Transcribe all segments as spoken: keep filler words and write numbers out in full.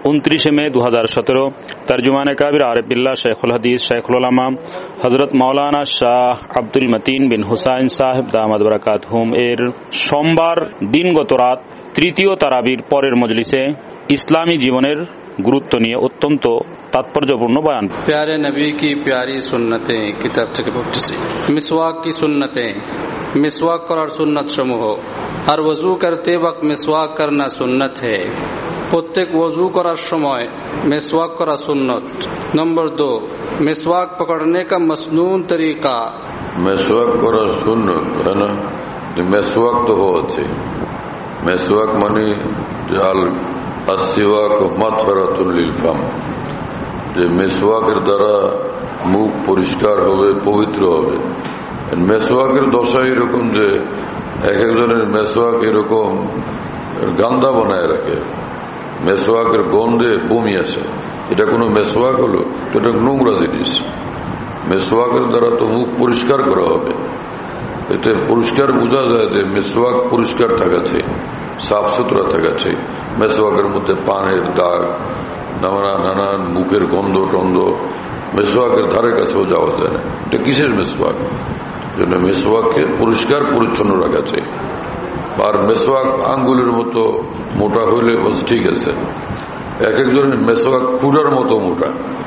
उनतीस मई दो हजार सत्रह तर्जुमाने काबिर आरिफ बिल्लाह शेखुल हदीस शेखुल उलमा हजरत मौलाना शाह আব্দুল মতিন বিন হুসাইন সাহেব দামাত বারাকাতুহুম এর সোমবার দিনগত রাত তৃতীয় তারাবির পরের মজলিসে ইসলামী জীবনের গুরুত্ব নিয়ে অত্যন্ত তাৎপর্যপূর্ণ বয়ান। प्यारे नबी की प्यारी सुन्नतें किताब থেকে পড়তেছি। মিসওয়াক की सुन्नतें, मिसवाक করার সুন্নাত সমূহ। আর ওযু করতে वक्त मिसवाक करना सुन्नत है। প্রত্যেক ওযু করার সময় मिसवाक করা সুন্নত। नंबर दो, मिसवाक पकड़ने का मसनून तरीका। मिसवाक করা সুন্নত है ना। मिसवाक तो होते मिसवाक माने जाल আসওয়াক মাতফারাতুল লিল ফাম, যে মিসওয়াকের দ্বারা মুখ পরিষ্কার হবে, পবিত্র হবে। মেসওয়াকের দশা এরকম যে এক একজনের মেসওয়াক এরকম গান্দা বানায় রাখে, মেসওয়াকের গন্ধে বমি আসে। এটা কোনো মেসওয়াক হলো? এটা নোংরা জিনিস। মেসওয়াকের দ্বারা তো মুখ পরিষ্কার করা হবে। এতে পরিষ্কার বোঝা যায় যে মেসওয়াক পরিষ্কার থাকা চাই, সাফ সুতরা থাকা চাই। মেসওয়াকের মধ্যে পানের দাগ, নানা নানান মুখের গন্ধ টন্ধ মেসওয়াকের ধারে কাছেও যাওয়া যায় না। এটা কিসের মেসওয়াক? জন্য মেসওয়াককে পরিষ্কার পরিচ্ছন্ন রাখা চাই। আর মেসওয়াক আঙ্গুলের মতো মোটা হইলে বস ঠিক আছে। এক একজনের মেসওয়াক খুঁড়ার মতো মোটা,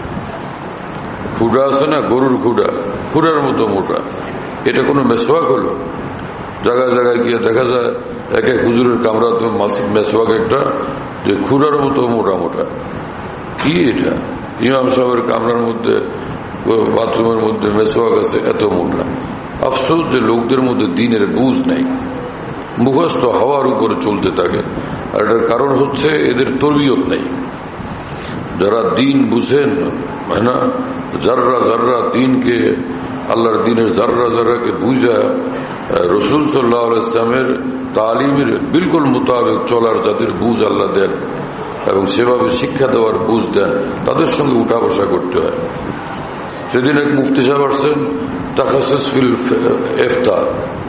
খুঁড়া আছে না গরুর খুঁড়া, খুঁড়ার মতো মোটা। এটা কোনো মেসওয়াক হলো? জায়গায় জায়গায় গিয়ে দেখা যায় এক এক হুজুরের কামরাতে মেসওয়াক একটা যে খুঁড়ার মতো মোটা মোটা। কি এটা? ইমাম সাহেবের কামরার মধ্যে বাথরুমের মধ্যে মেসওয়াক আছে এত মোটা। আফসোস যে লোকদের মধ্যে দিনের বুঝ নাই, মুখস্থ হওয়ার উপরে চলতে থাকে। আর এটার কারণ হচ্ছে এদের তরবিয়ত নেই। যারা দিন বুঝেন না, যাররা যাররা দিনকে, আল্লাহর দিনের যাররা যাররাকে বুঝা রসুল সাল্লাহ ইসলামের তালিমের বিলকুল মোতাবেক চলার যাদের বুঝ আল্লাহ দেন এবং সেভাবে শিক্ষা দেওয়ার বুঝ দেন, তাদের সঙ্গে উঠা বসা করতে হয়। সেদিন এক মুফতি সাহেব আসছেন তাখাসুস ফিল ইফতার,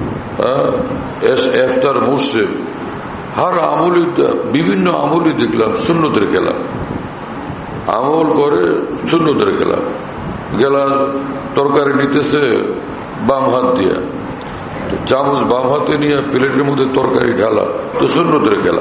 ইফতার মুর্শিদ। হার আমলি, বিভিন্ন আমলি দেখলাম সুন্নতের খেলা, আমল করে সুন্নতের খেলা। গেলা তরকারি নিতেছে বাম হাত দিয়া, চামচ বাম হাতে নিয়ে প্লেটের মধ্যে তরকারি ঢালা, তো সুন্নতের খেলা।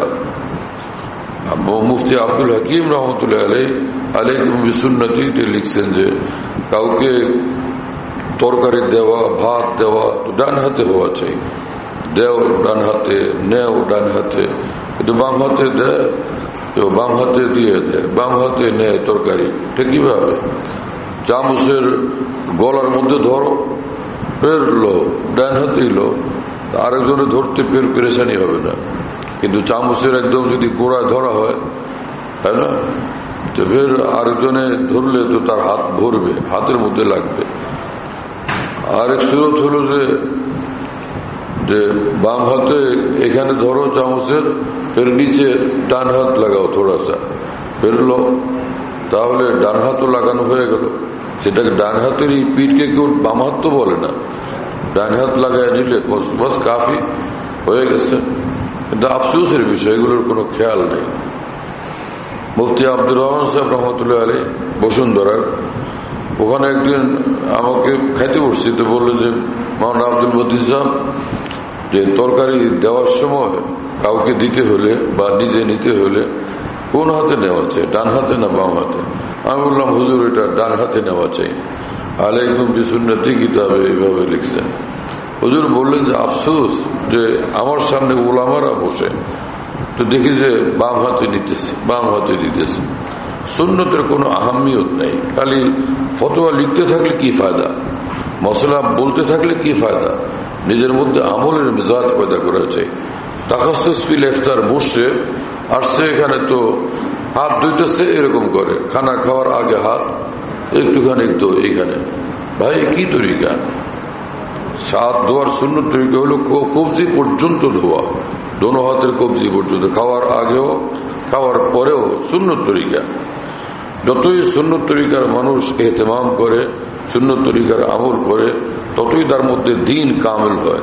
মুফতি আব্দুল হাকিম রহমতুল্লাহ আলাই আলাইকুম বিসুন্নতিতে লিখছেন যে কাউকে তরকারি দেওয়া, ভাত দেওয়া ডান হাতে হওয়া চাই। দেও ডান হাতে, নেও ডান হাতে, কিন্তু বাম হাতে দেয় তো বাম হাতে দিয়ে দেয়, বাম হাতে নেয় তরকারি। এটা কিভাবে? চামচের গলার মধ্যে ধরো, ফের লো, ডান হাতেই লো, আরেকজনে ধরতে ফের পেরেশানি হবে না। কিন্তু চামচের একদম যদি গোড়ায় ধরা হয়, তাই না, তো ফের আরেকজনে ধরলে তো তার হাত ভরবে, হাতের মধ্যে লাগবে। আরেক সুরত হলো যে যে বাম হাতে এখানে ধরো চামচের, ফের নিচে ডান হাত লাগাও থোড়াসা, ফেরলো, তাহলে ডান হাতও লাগানো হয়ে গেল। সেটাকে ডান হাতের এই পিঠকে কেউ বাম হাত তো বলে না, ডান হাত লাগাই দিলে বস কাফি হয়ে গেছে। কিন্তু আফসোসের বিষয়, এগুলোর কোনো খেয়াল নেই। মুফতি আব্দুর রহমান সাহেব রহমতুল্লাহ আলী বসুন্ধরার, ওখানে একদিন আমাকে খাইতে বসছি, তো বললো যে মাওলানা আব্দুল মতিন সাহেব, যে তরকারি দেওয়ার সময় কাউকে দিতে হলে বা নিজে নিতে হলে কোন হাতে নেওয়া চাই, ডান হাতে না বাম হাতে? আমি বললাম হুজুর এটা ডান হাতে নেওয়া চাই। আলাইকুম বিসুন্নতি কিতাবে এইভাবে লিখছেন। হুজুর বললেন যে আফসোস যে আমার সামনে ওলামারা বসে, তো দেখি যে বাম হাতে নিতেছে, বাম হাতে দিতেছে। সুন্নতের কোনো আহামিয়ত নেই। খালি ফতোয়া লিখতে থাকলে কি ফায়দা, মশলা বলতে থাকলে কি ফায়দা? নিজের মধ্যে আমলের মেজাজ পয়দা করা চাই। তাখাসুস ফিল ইফতার বসে আসছে, এখানে তো হাত ধুইতেছে এরকম করে, খানা খাওয়ার আগে হাত একটুখানি তো এইখানে। ভাই কি তরিকা? হাত ধোয়ার সুন্নত তরিকা হলো কবজি পর্যন্ত ধোয়া, দোনো হাতের কবজি পর্যন্ত, খাওয়ার আগেও খাওয়ার পরেও সুন্নত তরিকা। যতই সুন্নত তরিকার মানুষ এহতেমাম করে, সুন্নত তরিকার আমল করে, ততই তার মধ্যে দিন কামেল হয়।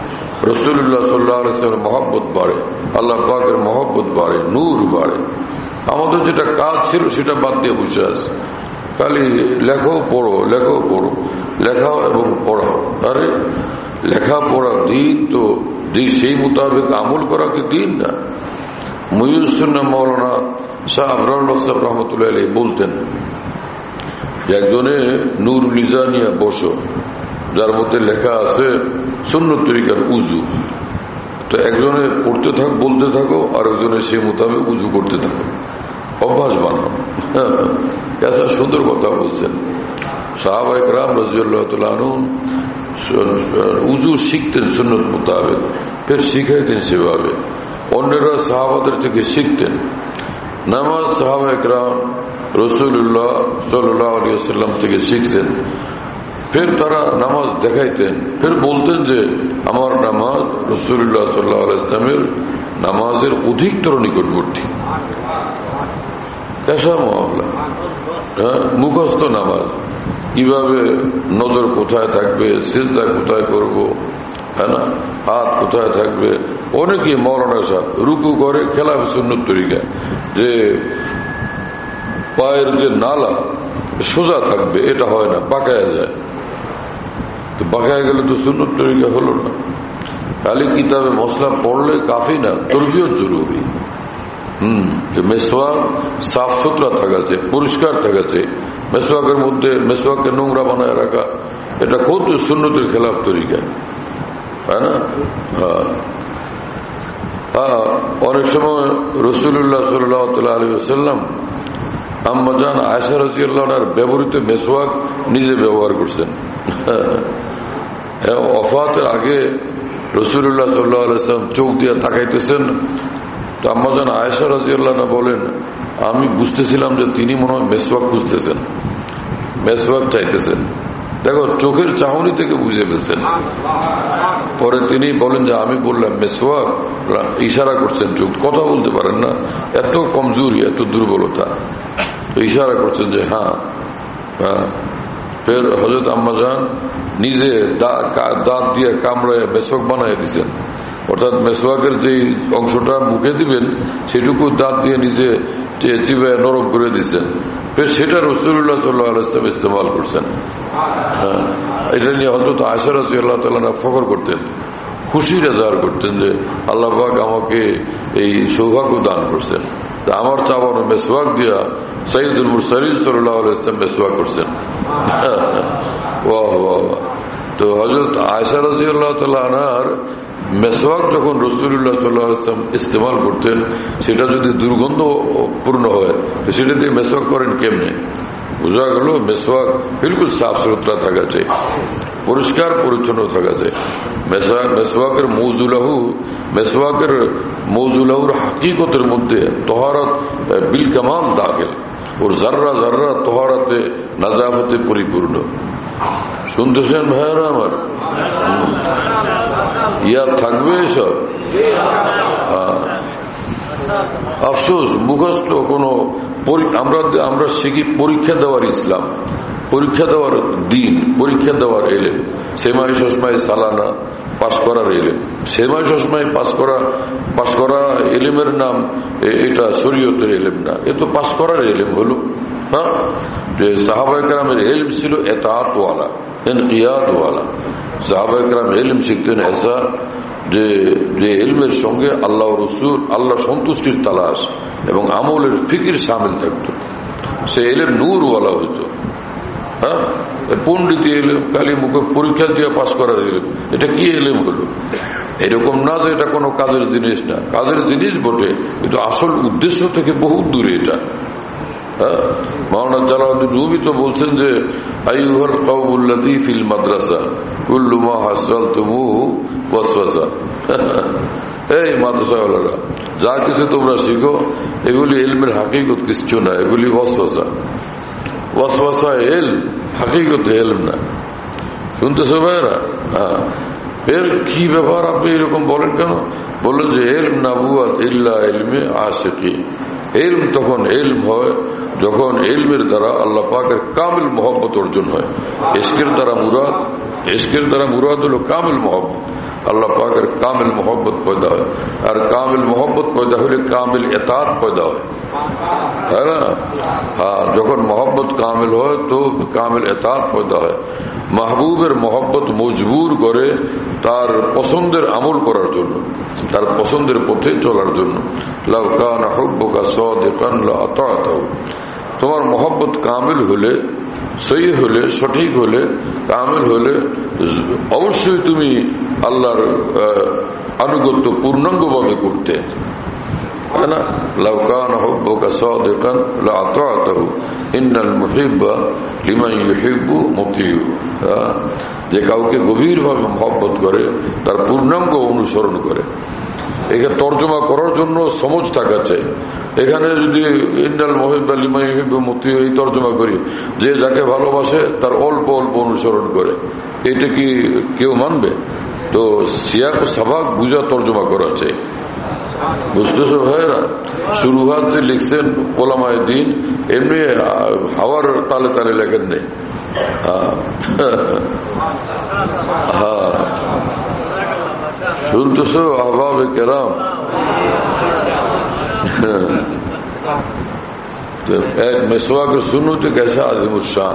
রাসূলুল্লাহ সাল্লাল্লাহু আলাইহি ওয়াসাল্লামের মহব্বত বাড়ে, আল্লাহ পাকের মহব্বত বাড়ে, নূর বাড়ে। আমাদের যেটা কাজ ছিল সেটা বাদ দিয়ে বসে আছে, খালি লেখো পড়ো লেখো পড়ো লেখাও এবং পড়াও। আরে লেখাপড়া দিন তো দিন, সেই মোতাবেক আমল করা কি দিন না? মুহিউদ্দিন মাওলানা শাহ আবরার সাহেব রহমতুল্লাহ আলাইহি বলতেন যে একজনে নূর লিজানিয়া বসো, যার মধ্যে লেখা আছে সুন্নত তরিকার উজু, তো একজনে পড়তে থাক বলতে থাকো, আর একজনে সেই মোতাবেক উজু করতে থাকো, অভ্যাস বানাও। এত সুন্দর কথা বলছেন। সাহাবায়ে কেরাম রাদিয়াল্লাহু তাআলা আনহুম উজু শিখতেন সুন্নত মোতাবেক, ফের শিখাইতেন সেভাবে, অন্যরা সাহাবাদের থেকে শিখতেন। নামাজ সাহাবায়ে কেরাম রাসূলুল্লাহ সাল্লাল্লাহু আলাইহি ওয়াসাল্লাম থেকে শিখছেন, ফের তারা নামাজ দেখাইতেন, ফের বলতেন যে আমার নামাজ রাসূলুল্লাহ সাল্লাল্লাহু আলাইহি ওয়াসাল্লামের নামাজের অধিকতর নিকটবর্তী। পেশা মহল্লা, হ্যাঁ, মুখস্থ নামাজ, কিভাবে নজর কোথায় থাকবে, সিজদা কোথায় করব, হ্যাঁ না, হাত কোথায় থাকবে। অনেকে মৌলানা সাহেব রুকু করে খেলাফে সুন্নত তরিকা, যে পায়ের যে নালা সোজা থাকবে, এটা হয় না, বাঁকায়া যায়। তো বাঁকায়া গেলে তো সুন্নত তরিকা হলো না। খালি কিতাবে মশলা পড়লে কাফি না, তরবিয়ত জরুরি। হম মেসওয়াক সাফ সুতরা থাকা চাই, পরিষ্কার থাকা চাই। মেসওয়াকের মধ্যে মেসওয়াককে নোংরা বানায় রাখা, এটা কত সুন্নতের খেলাফ তরিকা, তাই না? হ্যাঁ, অনেক সময় রাসূলুল্লাহ সাল্লাল্লাহু আলাইহি ওয়াসাল্লাম আম্মাজান আয়েশা রাদিয়াল্লাহু আনহার ব্যবহৃত মেসওয়াক নিজে ব্যবহার করছেন। ওফাতের আগে রাসূলুল্লাহ সাল্লাল্লাহু আলাইহি ওয়াসাল্লাম চোখ দিয়ে তাকাইতেছেন, তো আম্মাজান আয়েশা রাদিয়াল্লাহু আনহা বলেন, আমি বুঝতেছিলাম যে তিনি মনে হয় মেসওয়াক খুঁজতেছেন, মেসওয়াক চাইতেছেন। দেখো, চোখের চাহনি থেকে বুঝে ফেলছেন। পরে তিনি বলেন যে আমি বললাম মেসওয়াক, ইশারা করছেন, চোখ কথা বলতে পারেন না, এত কমজোরি, এত দুর্বলতা, তো ইশারা করছেন যে হ্যাঁ হ্যাঁ। ফের হযরত আম্মাজান নিজে দাঁত দিয়ে কামড়ায় মেসওয়াক বানায় দিচ্ছেন, অর্থাৎ মেসওয়াকের যে অংশটা মুখে দিবেন সেটুকু দাঁত দিয়ে নিজে চিবায় নরম করে দিচ্ছেন। ফের সেটা রাসূলুল্লাহ সাল্লাল্লাহু আলাইহি ওয়াসাল্লাম ইস্তেমাল করছেন। হ্যাঁ, এটা নিয়ে হযরত আয়েশা রাদিয়াল্লাহু তাআলা ফখর করতেন, খুশির এজাহার করতেন যে আল্লাহ পাক আমাকে এই সৌভাগ্য দান করছেন। তা আমার চাবানো মেসওয়াক দিয়া সাইয়্যিদুল মুরসালিন সাল্লাল্লাহু আলাইহি ওয়াসাল্লাম মেসওয়াক করছেন। ওয়াহ ওয়াহ। তো হযরত আয়েশা রাদিয়াল্লাহু তাআলা আনহার মেসওয়াক যখন রাসূলুল্লাহ সাল্লাল্লাহু আলাইহি ওয়াসাল্লাম ইস্তেমাল করতেন, সেটা যদি দুর্গন্ধ পূর্ণ হয় তো সেটা দিয়ে মেসওয়াক করেন কেমনে? বোঝা গেল মেসওয়াক বিলকুল সাফ সুতরা থাকা চাই, পরিষ্কার পরিচ্ছন্ন থাকা চাই। মেসওয়াকের মৌজুলাহু মেসওয়াকের মৌজুলাহুর হাকিকতের মধ্যে তহারত বিল কামাল দাখিল, ওর জাররা জাররা তহারাতে নাজাফতে পরিপূর্ণ। শুনতেছেন ভাইয়েরা আমার? ইয়া থাকবে এসব? আফসোস, মুখস্থ কোন আমরা আমরা শিখি পরীক্ষা দেওয়ার ইসলাম, পরীক্ষা দেওয়ার দিন, পরীক্ষা দেওয়ার এলেম, সেমাই সসমাই সালানা পাশ করার এলেম। সেমাই সসমাই পাশ করা পাশ করা এলেমের নাম, এটা শরীয়তের এলেম না, এ তো পাশ করার এলেম হলো। হ্যাঁ, যে সাহাবায়ে কেরামের এলম ছিল এতাআত ওয়ালা, ইনকিয়াদ ওয়ালা। সাহাবায়ে কেরাম এলম শিখতেন এসা যে যে এলমের সঙ্গে আল্লাহ রসুল আল্লাহ সন্তুষ্টির তালাশ এবং আমলের ফিকির সামিল থাকত, সে এলেম নূর ওয়ালা হইত। হ্যাঁ, পণ্ডিত এলেম খালি মুখে পরীক্ষা দিয়ে পাশ করার এলেম, এটা কি এলেম হলো? এরকম না যে এটা কোনো কাজের জিনিস না, কাজের জিনিস বটে, কিন্তু আসল উদ্দেশ্য থেকে বহু দূরে এটা। হ্যাঁ, মাওলানা জালালউদ্দিন রুমি তো বলছেন যে আইয়ুহাল কওমুল্লাযী ফিল মাদ্রাসা কুল্লু মা হাসালতুমুহু ওয়াসওয়াসা। এই মাদ্রাসাওয়ালারা, যা কিছু তোমরা শিখো এগুলি ইলমের হাকিকত কিছু না, এগুলি ওয়াসওয়াসা। ওয়াসওয়াসা ইলম, হাকিকত ইলম না। শুনতেছো ভাইরা? হ্যাঁ, এর কি ব্যাপার আপনি এরকম বলেন কেন? বললেন যে ইলম নাবুয়াত ইল্লা ইলমে আশিকি। ইলম তখন ইলম হয় যখন ইলমের দ্বারা আল্লাহ পাকের কামিল মহব্বত অর্জন হয়। ইশকের দ্বারা মুরাদ ইশকের দ্বারা মুরাদ হলো কামিল মহব্বত। আল্লাহ পাকের কামিল মোহব্বত পয়দা হয়। আর কামিল মোহব্বত পয়দা হলে কামিল এতাত পয়দা হয়, তাই না? হ্যাঁ, যখন মোহব্বত কামিল হয় তো কামিল এতাত পয়দা হয়। মাহবুবের মোহব্বত মজবুর করে তার পছন্দের আমল করার জন্য, তার পছন্দের পথে চলার জন্য। লাউ কানা হুব্বুকা সাদিকান লাআতাতাহু, তোমার মোহব্বত কামিল হলে, সহি হলে, সঠিক হলে, কামিল হলে অবশ্যই তুমি আল্লাহর আনুগত্য পূর্ণাঙ্গভাবে করতে, তাই না? লাউ কানা হুব্বুকা সাদিকান লাআতাতাহু ইন্নাল মুহিব্বা লিমান ইউহিব্বু মুতিউ। যে কাউকে গভীরভাবে মহব্বত করে তার পূর্ণাঙ্গ অনুসরণ করে। এখানে তর্জমা করার জন্য সমঝ থাকা চাই। এখানে যদি ইন্নাল মুহিব্বা লিমান ইউহিব্বু মুতিউ এই তর্জমা করি, যে যাকে ভালোবাসে তার অল্প অল্প অনুসরণ করে, এটা কি কেউ মানবে? তো সিয়াক সাবাক বুঝা তর্জমা করা চাই, বুঝতেছ ভাইরা? শুরুহাত যে লিখছেন ওলামায়ে দ্বীন, এমনি হাওয়ার তালে তালে লেখেন নেই। হ্যাঁ, শুনতেছ আহবাবে কেরাম? এক মেসওয়াকের সুন্নতে कैसा आज़िमुश शान।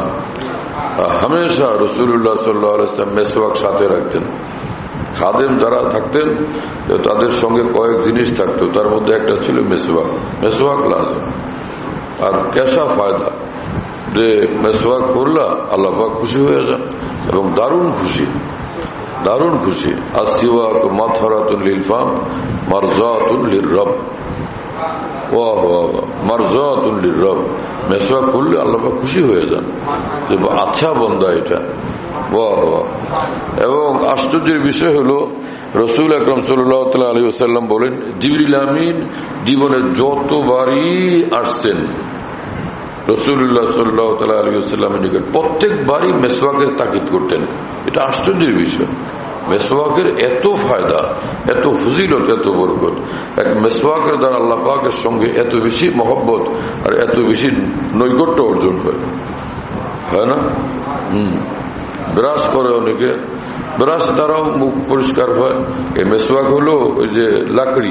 हमेशा रसूलुल्लाह सल्लल्लाहु अलैहि वसल्लम মেসওয়াক সাথে রাখতেন। খাদেম যারা থাকতেন তাদের সঙ্গে কয়েক জিনিস থাকতো, তার মধ্যে একটা ছিল মেসওয়াক। মেসওয়াক লাজিম। আর কেসা ফায়দা যে মেসওয়াক করলা আল্লাহ পাক খুশি হয়ে যান, এবং দারুণ খুশি, দারুণ খুশি। আসিওয়াক মাথরাতুল লিল ফাম মারজাতুল লির রব। ওয়াহ ওয়াহ, মারজাতুল লির রব। মেসওয়াক করলে আল্লাহ পাক খুশি হয়ে যান যে আচ্ছা বান্দা এটা। ওয়াহ ওয়াহ। এবং আশ্চর্যের বিষয় হলো রসুল আকরাম সাল্লাল্লাহু আলাইহি ওয়াসাল্লাম বলেন, জিবরিল আমিন জীবনে যতবারই আসছেন রসুল্লাহ সাল্লাল্লাহু আলাইহি ওয়াসাল্লামের নিকট প্রত্যেকবারই মেসওয়াকের তাকিদ করতেন। এটা আশ্চর্যের বিষয়। মেসওয়াকের এত ফায়দা, এত ফজিলত, এত বরকত। এক মেসওয়াকের দ্বারা আল্লাহ পাকের সঙ্গে এত বেশি মহব্বত আর এত বেশি নৈকট্য অর্জন হয়, হয় না? হম ব্রাশ করে অনেকে, ব্রাশ দ্বারাও মুখ পরিষ্কার হয়। এই মেসওয়াক হলো ওই যে লাকড়ি,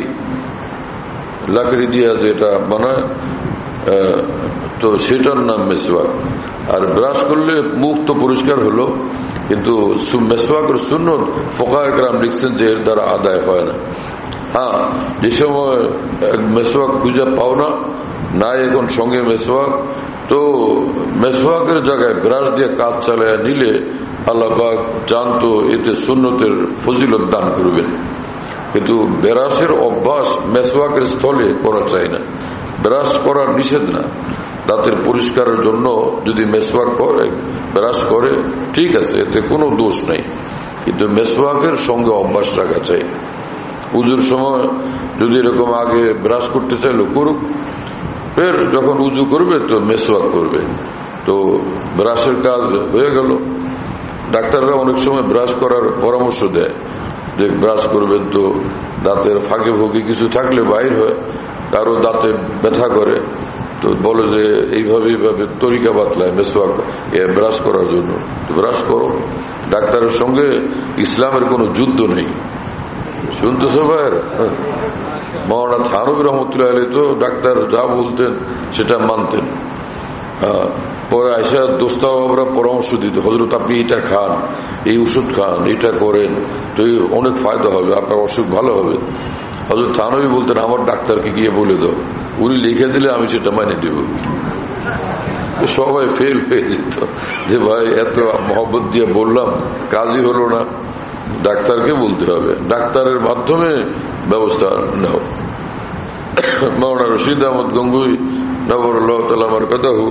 লাকড়ি দিয়ে যেটা বানায়, তো সেটার নাম মেসওয়াক। আর ব্রাশ করলে মুখ তো পরিষ্কার হলো, কিন্তু মেসওয়াকের সুন্নত ফুকাহায়ে কেরাম লিখছেন যে এর দ্বারা আদায় হয় না। হ্যাঁ, যে সময় মেসওয়াক খুঁজে পাও না, নাই এখন সঙ্গে মেসওয়াক, তো মেসওয়াকের জায়গায় ব্রাশ দিয়ে কাজ চালায় নিলে আল্লাহ পাক জানতো এতে সুন্নতের ফজিলত দান করবেন। কিন্তু ব্রাশের অভ্যাস মেসওয়াকের স্থলে করা চাই না। ব্রাশ করার নিষেধ না, দাঁতের পরিষ্কারের জন্য যদি মেসওয়াক করে, ব্রাশ করে, ঠিক আছে, এতে কোনো দোষ নেই। কিন্তু মেসওয়াকের সঙ্গে অভ্যাস রাখা চাই। উজুর সময় যদি এরকম আগে ব্রাশ করতে চাইলো করুক, ফের যখন উজু করবে তো মেসওয়াক করবে, তো ব্রাশের কাজ হয়ে গেল। ডাক্তাররা অনেক সময় ব্রাশ করার পরামর্শ দেয় যে ব্রাশ করবেন তো দাঁতের ফাঁকে ফুঁকে কিছু থাকলে বাইর হয়, কারো দাঁতে ব্যথা করে, তো বলে যে এইভাবে এইভাবে তরিকা বাতলায় মেসওয়াক ব্রাশ করার জন্য, তো ব্রাশ করো। ডাক্তারের সঙ্গে ইসলামের কোনো যুদ্ধ নেই, শুনতেছ ভাইয়ের? মৌলানা থানভী রহমতুল্লাহ আলাইহি তো ডাক্তার যা বলতেন সেটা মানতেন। পরে আয়সা দোস্তাবাবরা পরামর্শ দিত, হযরত আপনি এটা খান, এই ওষুধ খান, এটা করেন, তো অনেক ফায়দা হবে, আপনার অসুখ ভালো হবে। হযরত থানভী বলতেন আমার ডাক্তারকে গিয়ে বলে দাও, উনি লিখে দিলে আমি সেটা মানে দেব। সবাই ফেল হয়ে যেত যে ভাই এত মহব্বত দিয়ে বললাম, কাজই হলো না, ডাক্তারকে বলতে হবে, ডাক্তারের মাধ্যমে ব্যবস্থা নাও। মাওলানা রশিদ আহমদ গঙ্গুই নবরুল্লাহ তাআলা মারকাদাহু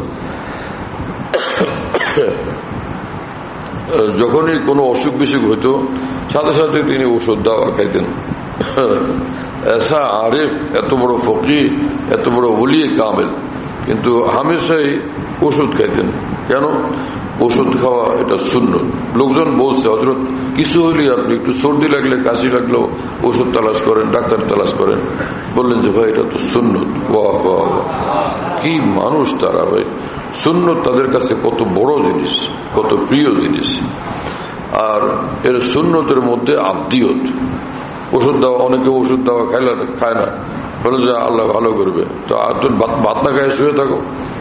যখনই কোনো অসুখ বিসুখ হতো সাথে সাথে তিনি ওষুধ দাওয়া খাইতেন। এসা আরিফ, এত বড় ফকিহ, এত বড় ওলিয়ে কামেল, কিন্তু হামেশাই ওষুধ খাইতেন। কেন? ওষুধ খাওয়া এটা সুন্নত। লোকজন বলছে হযরত কিছু হইলে আপনি একটু সর্দি লাগলে, কাশি লাগলেও ওষুধ তালাশ করেন, ডাক্তার তালাশ করেন। বললেন যে ভাই এটা তো সুন্নত। বাহ বাহ, কি মানুষ তারা! ভাই সুন্নত তাদের কাছে কত বড় জিনিস, কত প্রিয় জিনিস। আর এর সুন্নতের মধ্যে আব্দিয়ত। ওষুধ দেওয়া, অনেকে ওষুধ দেওয়া খাইলে খায় না, বলে যে আল্লাহ ভালো করবে, তো আর তুমি ভাত না খায় শুয়ে থাকো।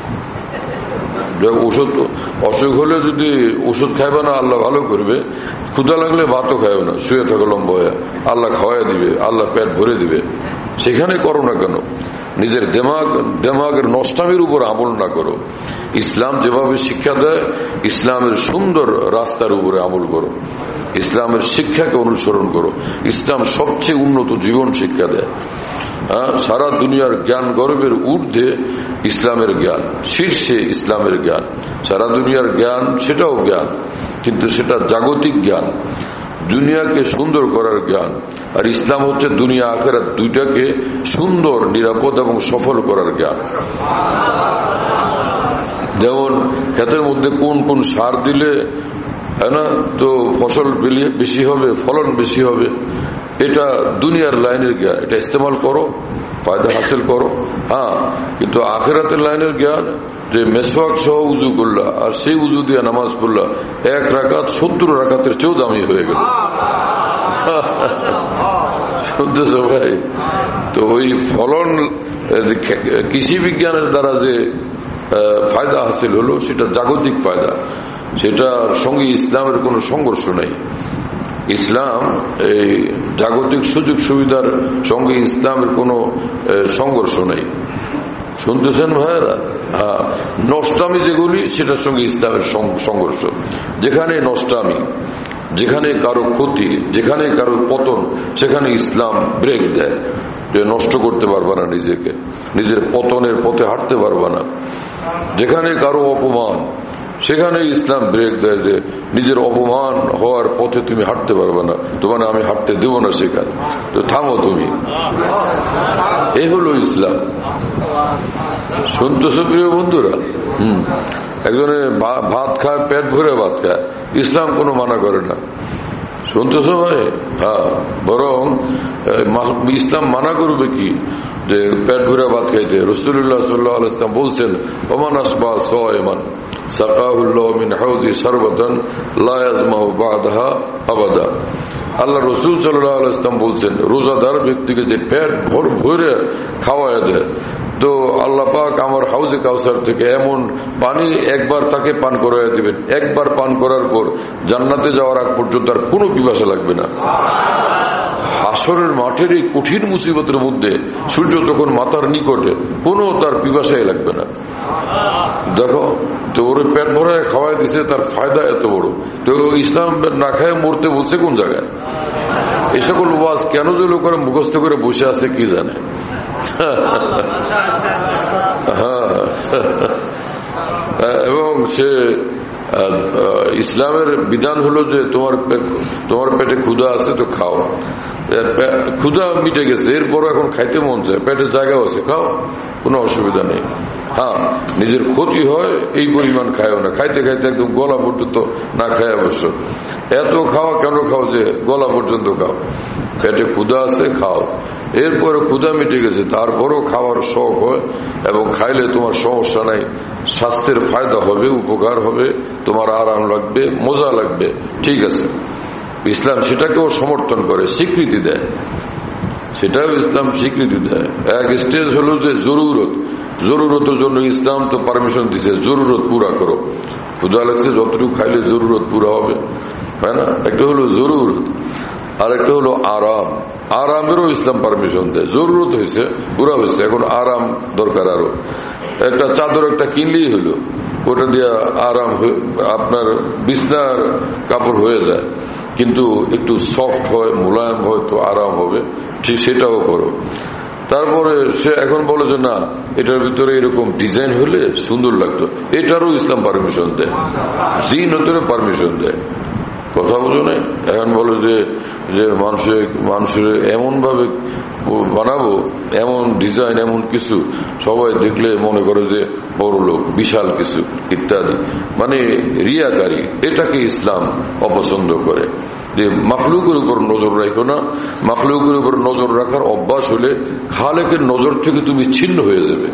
ওষুধ অসুখ হলে যদি ওষুধ খাইবে না আল্লাহ ভালো করবে, ক্ষুধা লাগলে ভাতও খাইবে না, শুয়ে থাকো লম্বা হয়ে, আল্লাহ খাওয়াই দিবে, আল্লাহ পেট ভরে দিবে। সেখানে করো না কেন? নিজের দেমাগ দেমাগের নষ্টামির উপর আমল না করো। ইসলাম যেভাবে শিক্ষা দেয়, ইসলামের সুন্দর রাস্তার উপরে আমল করো, ইসলামের শিক্ষাকে অনুসরণ করো। ইসলাম সবচেয়ে উন্নত জীবন শিক্ষা দেয়। সারা দুনিয়ার জ্ঞান গর্বের ঊর্ধ্বে ইসলামের জ্ঞান, শীর্ষে ইসলামের জ্ঞান। সারা দুনিয়ার জ্ঞান সেটাও জ্ঞান, কিন্তু সেটা জাগতিক জ্ঞান, দুনিয়াকে সুন্দর করার জ্ঞান। আর ইসলাম হচ্ছে দুনিয়া আখিরাত দুইটাকে সুন্দর, নিরাপদ এবং সফল করার জ্ঞান। যেমন ক্ষেতের মধ্যে কোন কোন সার দিলে হ্যাঁ না তো ফসল বেশি হবে, ফলন বেশি হবে, এটা দুনিয়ার লাইনের জ্ঞান। এটা ইস্তেমাল করো, ফায়দা হাসিল করো। হ্যাঁ, কিন্তু আখিরাতের লাইনের জ্ঞান যে মেসওয়াক সহ উজু করলা আর সেই উজু দিয়ে নামাজ পড়লা, এক রাকাত সত্তর রাকাতের চেয়েও দামি হয়ে গেল। শুনতেছ ভাই? তো ওই ফলন কৃষি বিজ্ঞানের দ্বারা যে ফায়দা হাসিল হলো, সেটা জাগতিক ফায়দা, সেটার সঙ্গে ইসলামের কোনো সংঘর্ষ নেই। ইসলাম এই জাগতিক সুযোগ সুবিধার সঙ্গে ইসলামের কোনো সংঘর্ষ নেই। শুনতেছেন ভাইয়েরা? হ্যাঁ, নষ্টামি যেগুলি সেটার সঙ্গে ইসলামের সংঘর্ষ। যেখানে নষ্টামি, যেখানে কারো ক্ষতি, যেখানে কারো পতন, সেখানে ইসলাম ব্রেক দেয়, যে নষ্ট করতে পারবা না নিজেকে, নিজের পতনের পথে হাঁটতে পারবা না। যেখানে কারো অপমান, সেখানে ইসলাম ব্রেক দেয়, যে নিজের অপমান হওয়ার পথে তুমি হাঁটতে পারবে না, তোমার আমি হাঁটতে দেব না সেখানে, তো থামো তুমি। এই হলো ইসলাম। শুনতেছ প্রিয় বন্ধুরা? হম একজনে ভাত খায়, পেট ভরে ভাত খায়, ইসলাম কোনো মানা করে না। শুনতেছ ভাই? হ্যাঁ, বরং ইসলাম মানা করবে কি যে পেট ভরে ভাত খাইতে? রাসূলুল্লাহ সাল্লাল্লাহু আলাইহি ওয়াসাল্লাম বলছেন, ওমান আসবা সায়মান সাকাহুল্লাহু মিন হাউজি শারবাতান লা ইয়াজমাউ বাদাহা আবাদা। আল্লাহ রাসূল সাল্লাল্লাহু আলাইহি ওয়াসাল্লাম বলছেন, রোজাদার ব্যক্তিকে যে পেট ভর ভরে খাওয়ায় দেয়, তো আল্লাহ পাক আমার হাউজে কাউসার থেকে এমন পানি একবার তাকে পান করাইয়া দিবেন, একবার পান করার পর জান্নাতে যাওয়ার আগ পর্যন্ত আর কোনো পিপাসা লাগবে না। হাসরের মাঠের এই কঠিন মুসিবতের মধ্যে সূর্য যখন মাথার নিকটে, কোনো তার পিপাসাই লাগবে না। দেখো তো, ওর পেট ভরায় খাওয়াই দিছে, তার ফায়দা এত বড়। তো ইসলাম না খায় মরতে বলছে কোন জায়গায়? এই সকল ওয়াজ কেন যে লোকেরা মুখস্থ করে বসে আছে কি জানে। হ্যাঁ, এবং সে ইসলামের বিধান হলো যে তোমার তোমার পেটে ক্ষুধা আছে তো খাও, ক্ষুধা মিটে গেছে, এরপরও এখন খাইতে মন চায়, পেটে জায়গাও আছে, খাও, কোনো অসুবিধা নেই। হ্যাঁ, নিজের ক্ষতি হয় এই পরিমাণ খায়ও না, খাইতে খাইতে একদম গলা পর্যন্ত না খায় অবশ্য। এত খাওয়া কেন খাও যে গলা পর্যন্ত খাও? পেটে ক্ষুধা আছে, খাও। এরপরে ক্ষুধা মিটে গেছে, তারপরও খাওয়ার শখ হয়, এবং খাইলে তোমার সমস্যা নাই, স্বাস্থ্যের ফায়দা হবে, উপকার হবে, তোমার আরাম লাগবে, মজা লাগবে, ঠিক আছে। ইসলাম সেটাকেও সমর্থন করে, স্বীকৃতি দেয়, সেটাও ইসলাম স্বীকৃতি দেয়। এক স্টেজ হলো যে জরুরত, জরুরতের জন্য ইসলাম তো পারমিশন দিছে, জরুরত পুরা করো। ক্ষুধা লাগছে, যতটুকু খাইলে জরুরত পুরা হবে, তাই না? একটা হলো জরুরত, আর একটা হলো আরাম। আরামেরও ইসলাম পারমিশন দেয়। জরুরত হয়েছে, পুরা হয়েছে, এখন আরাম দরকার। আরো একটা চাদর একটা কিনলেই হলো, ওটা দিয়ে আরাম, আপনার বিছনার কাপড় হয়ে যায়, কিন্তু একটু সফট হয়, মোলায়েম হয়, তো আরাম হবে, ঠিক সেটাও করো। তারপরে সে এখন বলে যে না, এটার ভিতরে এরকম ডিজাইন হলে সুন্দর লাগতো, এটারও ইসলাম পারমিশন দেয়, জিনতেরও পারমিশন দেয়। কথা বুঝো না? এখন বলে যে যে মানুষের মানুষের এমন ভাবে বানাবো, এমন ডিজাইন, এমন কিছু, সবাই দেখলে মনে করে যে বড় লোক, বিশাল কিছু ইত্যাদি, মানে রিয়াকারী। এটাকে ইসলাম অপছন্দ করে। যে মাখলুকের উপর নজর রাখো না, মাখলুকের উপর নজর রাখার অভ্যাস হলে খালেকের নজর থেকে তুমি ছিন্ন হয়ে যাবে।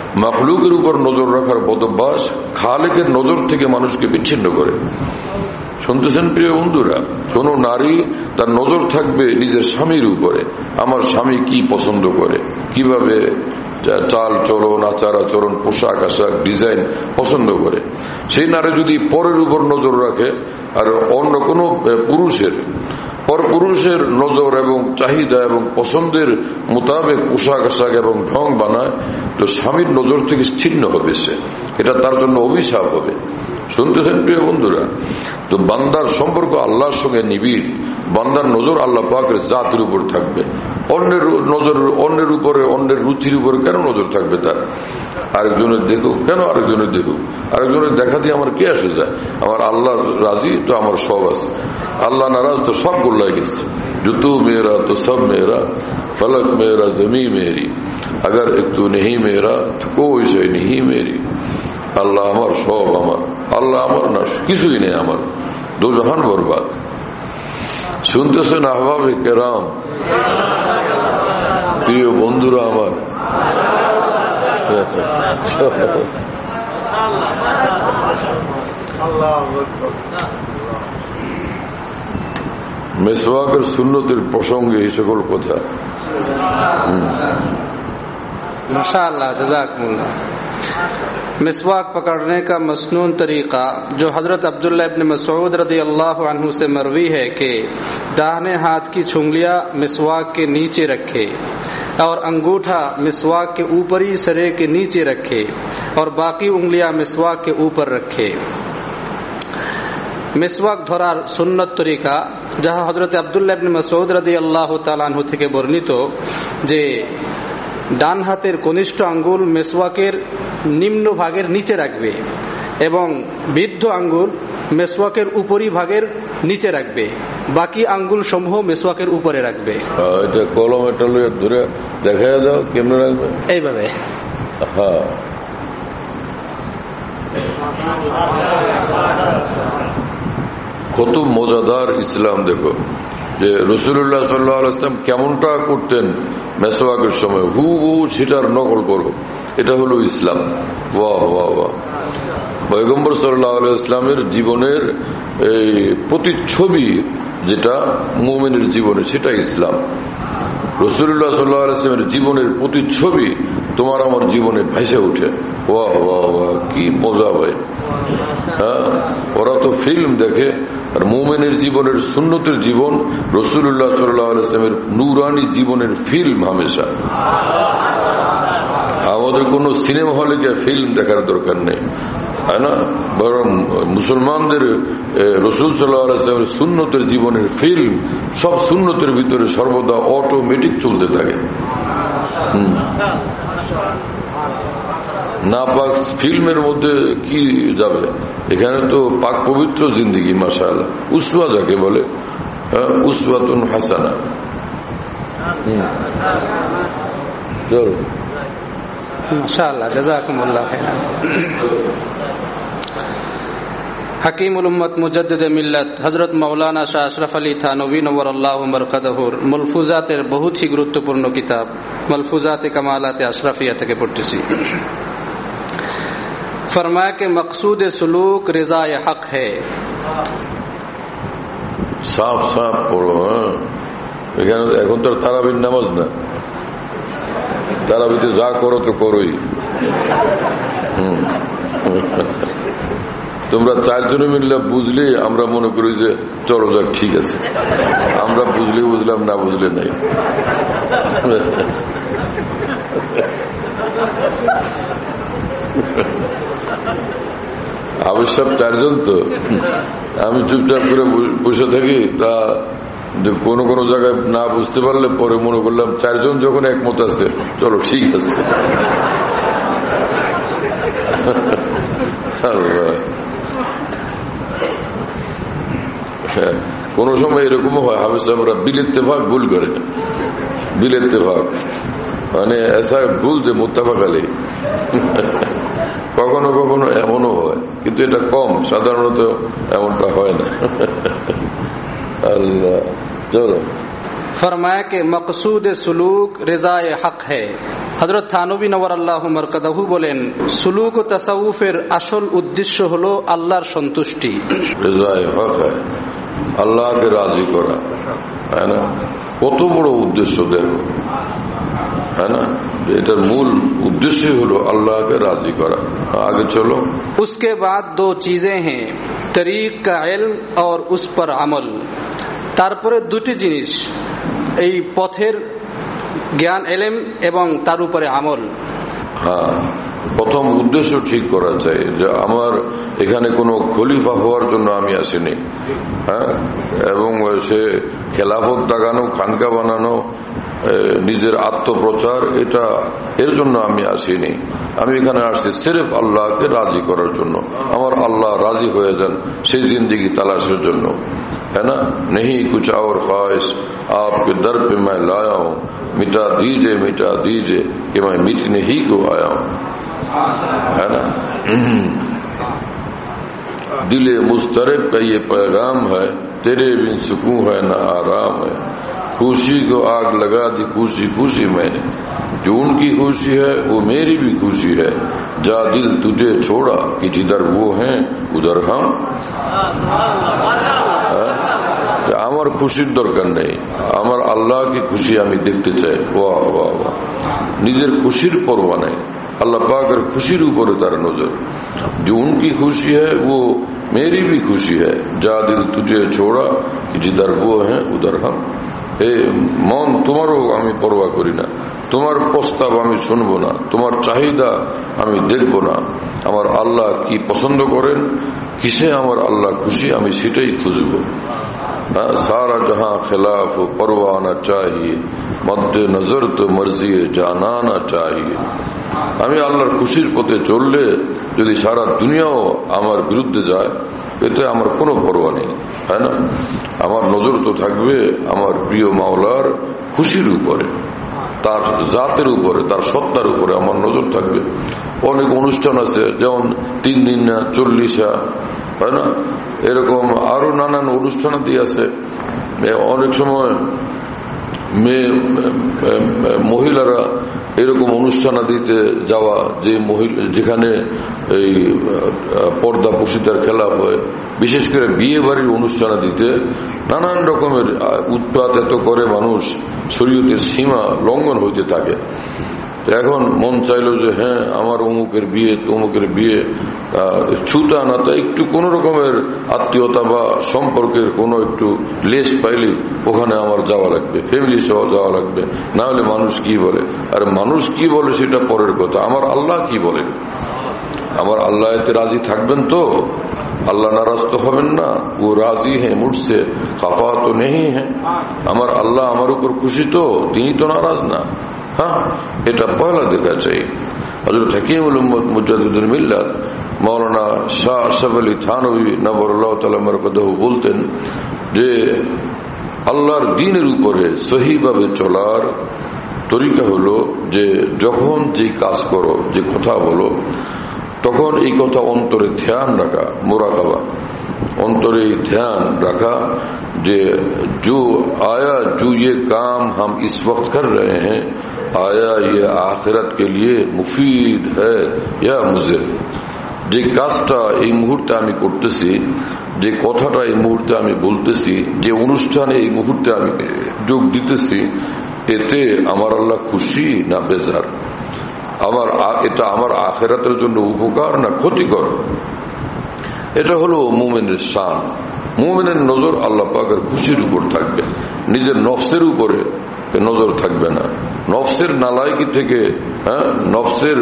মাখলুকের উপর নজর রাখার বদভ্যাস খালেকের নজর থেকে মানুষকে বিচ্ছিন্ন করে। শুনতেছেন প্রিয় বন্ধুরা? কোন নারী তার নজর থাকবে নিজের স্বামীর উপরে, আমার স্বামী কি পছন্দ করে, কিভাবে চাল চলন, আচার আচরণ, পোশাক আশাক, ডিজাইন পছন্দ করে। সেই নারী যদি পরের উপর নজর রাখে আর অন্য কোনো পুরুষের পর পুরুষের নজর এবং চাহিদা এবং পছন্দের মোতাবেক পোশাক আশাক এবং ঢং বানায়, তো স্বামীর নজর থেকে ছিন্ন হবে সে, এটা তার জন্য অভিশাপ হবে। শুনতেছেন প্রিয় বন্ধুরা? তো বান্দার সম্পর্ক আল্লাহর সঙ্গে নিবিড়, বান্দার নজর আল্লাহ পাকের জাতের উপর থাকবে। অন্যের নজর, অন্যের উপরে, অন্যের রুচির উপরে কেন নজর থাকবে তার? আরেকজনের দেখুক, কেন আরেকজনের দেখুক? আরেকজনের দেখা দিয়ে আমার কে আসে যায়? আমার আল্লাহ রাজি তো আমার সব আছে, আল্লাহ নারাজ তো সব গোল্লায় গেছে। জুতু মেয়েরা তো সব মেয়েরা, ফলক মেয়েরা জমি মেরি, আগার একটু নেই মেয়েরা তো কোই সে নেই মেরি। আল্লাহ আমার, সব আমার, আল্লাহ আমার না কিছুই নেই আমার, দুজাহান বরবাদ। শুনতেছেন আহবাবে কেরাম, প্রিয় বন্ধুরা আমার? মেসওয়াকের সুন্নতের প্রসঙ্গে এই সকল কথা। माशाअल्लाह, जज़ाकुमुल्लाह। मिसवाक पकड़ने का मसनून तरीका जो हजरत अब्दुल्लाह इब्न मसऊद रज़ी अल्लाह अन्हु से मरवी है कि दाहिने हाथ की उंगलियां मिसवाक के नीचे रखे और अंगूठा मिसवाक के ऊपरी सरे के नीचे रखे और बाकी उंगलियां मिसवाक के ऊपर रखे। মিসওয়াক ধরার সুন্নত তরিকা, যাহা হযরত আব্দুল্লাহ ইবনে মাসউদ রাদিয়াল্লাহু তাআলা আনহু থেকে বর্ণিত, যে ডান হাতের কনিষ্ঠ আঙ্গুল মেসওয়াকের নিম্ন ভাগের নিচে রাখবে এবং বৃদ্ধ আঙ্গুল মেসওয়াকের উপরি ভাগের নিচে রাখবে, বাকি আঙ্গুল সমূহ মেসওয়াকের উপরে রাখবে। এটা কলম এটা ধরে দেখা দাও কেমনে রাখবে, এইভাবে। হ্যাঁ, কত মজাদার ইসলাম দেখো, যে রাসূলুল্লাহ সাল্লাল্লাহু আলাইহি ওয়াসাল্লাম কেমনটা করতেন মেসওয়াকের সময়, হু হু সেটার নকল করো, এটা হলো ইসলাম। বাহ বাহ বাহ। পয়গম্বর সাল্লাল্লাহু আলাইহি ওয়াসাল্লামের জীবনের এই প্রতিচ্ছবি যেটা মুমিনের জীবনে, সেটা ইসলাম। রাসূলুল্লাহ সাল্লাল্লাহু আলাইহি ওয়াসাল্লামের জীবনের প্রতিচ্ছবি তোমার আমার জীবনে ভেসে ওঠে। বাহ বাহ বাহ, কি মজা ভাই। হ্যাঁ, ওরা তো ফিল্ম দেখে, আর মুমিনের জীবনের সুন্নতের জীবন রাসূলুল্লাহ সাল্লাল্লাহু আলাইহি ওয়াসাল্লামের নূরানি জীবনের ফিল্ম হামেশা। আমাদের কোন সিনেমা হলে গিয়ে ফিল্ম দেখার দরকার নেই, তাই না? বরং মুসলমানদের রাসূল সাল্লাল্লাহু আলাইহি ওয়াসাল্লামের সুন্নতের জীবনের ফিল্ম সব সুন্নতের ভিতরে সর্বদা অটোমেটিক চলতে থাকে। হম না পাক ফিল্মের মধ্যে কি যাবে? এখানে তো পাক পবিত্র জিন্দেগি, মাশাআল্লাহ। উসওয়া যাকে বলে, উসওয়াতুন হাসানা। চলো, মাশাআল্লাহ, জাযাকুমুল্লাহ খাইরান। हकीमुल उम्मत मुजद्दिद मिल्लत हजरत मौलाना शाह अशरफ अली थानवी नव्वरल्लाहु मरकदहुर मलफुजातेर बहुत ही गुरुत्वपूर्ण किताब मलफुजाते कमालाते अशरफिया থেকে পড়তেছি। फरमाया कि मकसूद सुलूक रिज़ाए हक है। সাফ সাফ পড়ো। এখানে এখন তো তারাবির নামাজ না, তারাবিতে যা করো তো করোই। হুম, তোমরা চারজনে মিললে বুঝলে আমরা মনে করি যে চলো যাক, ঠিক আছে, আমরা বুঝলে বুঝলাম, না বুঝলে নাই। আবশ্যক চারজন তো, আমি চুপচাপ করে বসে থাকি, তা কোনো কোনো জায়গায় না বুঝতে পারলে পরে মনে করলাম চারজন যখন একমত আছে, চলো ঠিক আছে। কোন সময় এরকম হয় হাফেজ সাহেবরা বিলেত্তেফাক ভুল করে, বিলেত্তেফাক মানে এসা ভুল যে মুত্তাফাক আলাইহি। কখনো কখনো এমনও হয়, কিন্তু এটা কম, সাধারণত এমনটা হয় না। আল্লাহ, চলো। फरमाया कि मकसूद सुलूक रिजाए हक है। হযরত থানবী নওয়ারাল্লাহু মারকাদাহু বলেন, সুলুক ও তাসাউফের আসল উদ্দেশ্য হলো আল্লাহর সন্তুষ্টি। রিজায়ে হক হয় আল্লাহকে রাজি করা, है ना? কত বড় উদ্দেশ্য দেখো, है ना? এটার মূল উদ্দেশ্য হলো আল্লাহকে রাজি করা। আগে চলো। उसके बाद दो चीजें हैं, तरीक का इल्म और उस पर अमल। তারপরে দুটি জিনিস, এই পথের জ্ঞান এলেম এবং তার উপরে আমল। হ্যাঁ, প্রথম উদ্দেশ্য ঠিক করা চাই যে আমার এখানে কোনো খলিফা হওয়ার জন্য আমি আসিনি, হ্যাঁ, এবং সে খেলাফত দাগানো, খানকা বানানো, নিজের আত্মপ্রচার, এটা এর জন্য আমি আসিনি। আমি এখানে আসছি সির্ফ আল্লাহকে রাজি করার জন্য। আমার আল্লাহ রাজি হয়ে যান সেই জিন্দেগি তালাশের জন্য, है ना? नहीं कुछ और ख्वाहिश आपके दर पे मैं लाया हूँ, मिटा दीजिए मिटा दीजिए कि मैं मिटने ही को आया हूँ, है ना? दिले मुस्तरब का ये पैगाम है, तेरे बिन सुकून है न आराम है। खुशी को आग लगा दी खुशी खुशी मैंने, जो उनकी खुशी है वो मेरी भी खुशी है। जा दिल तुझे छोड़ा कि जिधर वो हैं उधर हम। আমার খুশির দরকার নেই, আমার আল্লাহ কি খুশি আমি দেখতে চাই। বাহ বাহ বাহ, নিজের খুশির পরোয়া নেই, আল্লাহ পাকের খুশির উপরে তার নজর। जो उनकी खुशी है वो मेरी भी खुशी है। जा दिल तुझे छोड़ा कि जिधर वो हैं उधर हम। হে মন, তোমারও আমি পরোয়া করি না, তোমার প্রস্তাব আমি শুনবো না, তোমার চাহিদা আমি দেখব না। আমার আল্লাহ কি পছন্দ করেন, কিসে আমার আল্লাহ খুশি, আমি সেটাই খুঁজবো। সারা জাহাঁ খেলাফ পরোয়ানা চাহিয়ে, মধ্যে নজর তো মর্জি জানানা চাহিয়ে। আমি আল্লাহর খুশির পথে চললে যদি সারা দুনিয়াও আমার বিরুদ্ধে যায়, এতে আমার কোনো পরোয়া নেই, তাই না? আমার নজর তো থাকবে আমার প্রিয় মাওলার খুশির উপরে, তার জাতের উপরে, তার সত্তার উপরে আমার নজর থাকবে। অনেক অনুষ্ঠান আছে, যেমন তিন দিন না চল্লিশা, তাই না? এরকম আরো নানান অনুষ্ঠানাদি আছে। অনেক সময় মেয়ে মহিলারা এরকম অনুষ্ঠানাদিতে যাওয়া, যে মহিলা যেখানে এই পর্দা পুশিদার খেলা হয়, বিশেষ করে বিয়ে বাড়ির অনুষ্ঠানাদিতে নানান রকমের উৎপাত এত করে মানুষ, শরীয়তের সীমা লঙ্ঘন হইতে থাকে। এখন মন চাইলো যে হ্যাঁ আমার অমুকের বিয়ে তমুকের বিয়ে, ছুতা নাতা একটু কোন রকমের আত্মীয়তা বা সম্পর্কের কোনো একটু লেশ পাইলে ওখানে আমার যাওয়া লাগবে, ফ্যামিলি সহ যাওয়া লাগবে, না হলে মানুষ কি বলে। আর মানুষ কি বলে সেটা পরের কথা, আমার আল্লাহ কি বলেন, আমার আল্লাহ এতে রাজি থাকবেন তো? আল্লাহ নারাজ তো হবেন না। ও রাজি হ্যাঁ মুঝসে, খাফা তো নেই হ্যাঁ। আমার আল্লাহ আমার উপর খুশি তো, তিনি তো নারাজ না। হ্যাঁ, এটা পয়লা দেখা চাই। হযরত হাকিমুল উম্মত মুজাদ্দিদুল মিল্লাত মাওলানা শাহ আশরাফ আলী থানভী নবরুল্লাহ তাআলা মারকাদাহু বলতেন যে আল্লাহর দ্বীনের উপরে সহিভাবে চলার তরিকা হলো যে যখন যে কাজ করো, যে কথা বলো, তখন এই কথা অন্তরে ধ্যান রাখা, মুরাকাবা, অন্তরে ধ্যান রাখা যে जो आया जो ये काम हम इस वक्त कर रहे हैं, आया ये आखिरत के लिए मुफीद है या मुज़िर। যে কাজটা এই মুহূর্তে আমি করতেছি, যে কথাটা এই মুহূর্তে আমি বলতেছি, যে অনুষ্ঠানে এই মুহূর্তে আমি যোগ দিতেছি, এতে আমার আল্লাহ খুশি না বেজার, আমার এটা আমার আখিরাতের জন্য উপকার না ক্ষতিকর। এটা হলো মুমিনের শান। মুমিনের নজর আল্লাহ পাকের খুশির উপর থাকবে, নিজের নফসের উপরে নজর থাকবে না। নফসের নালায়কি থেকে, হ্যাঁ, নফসের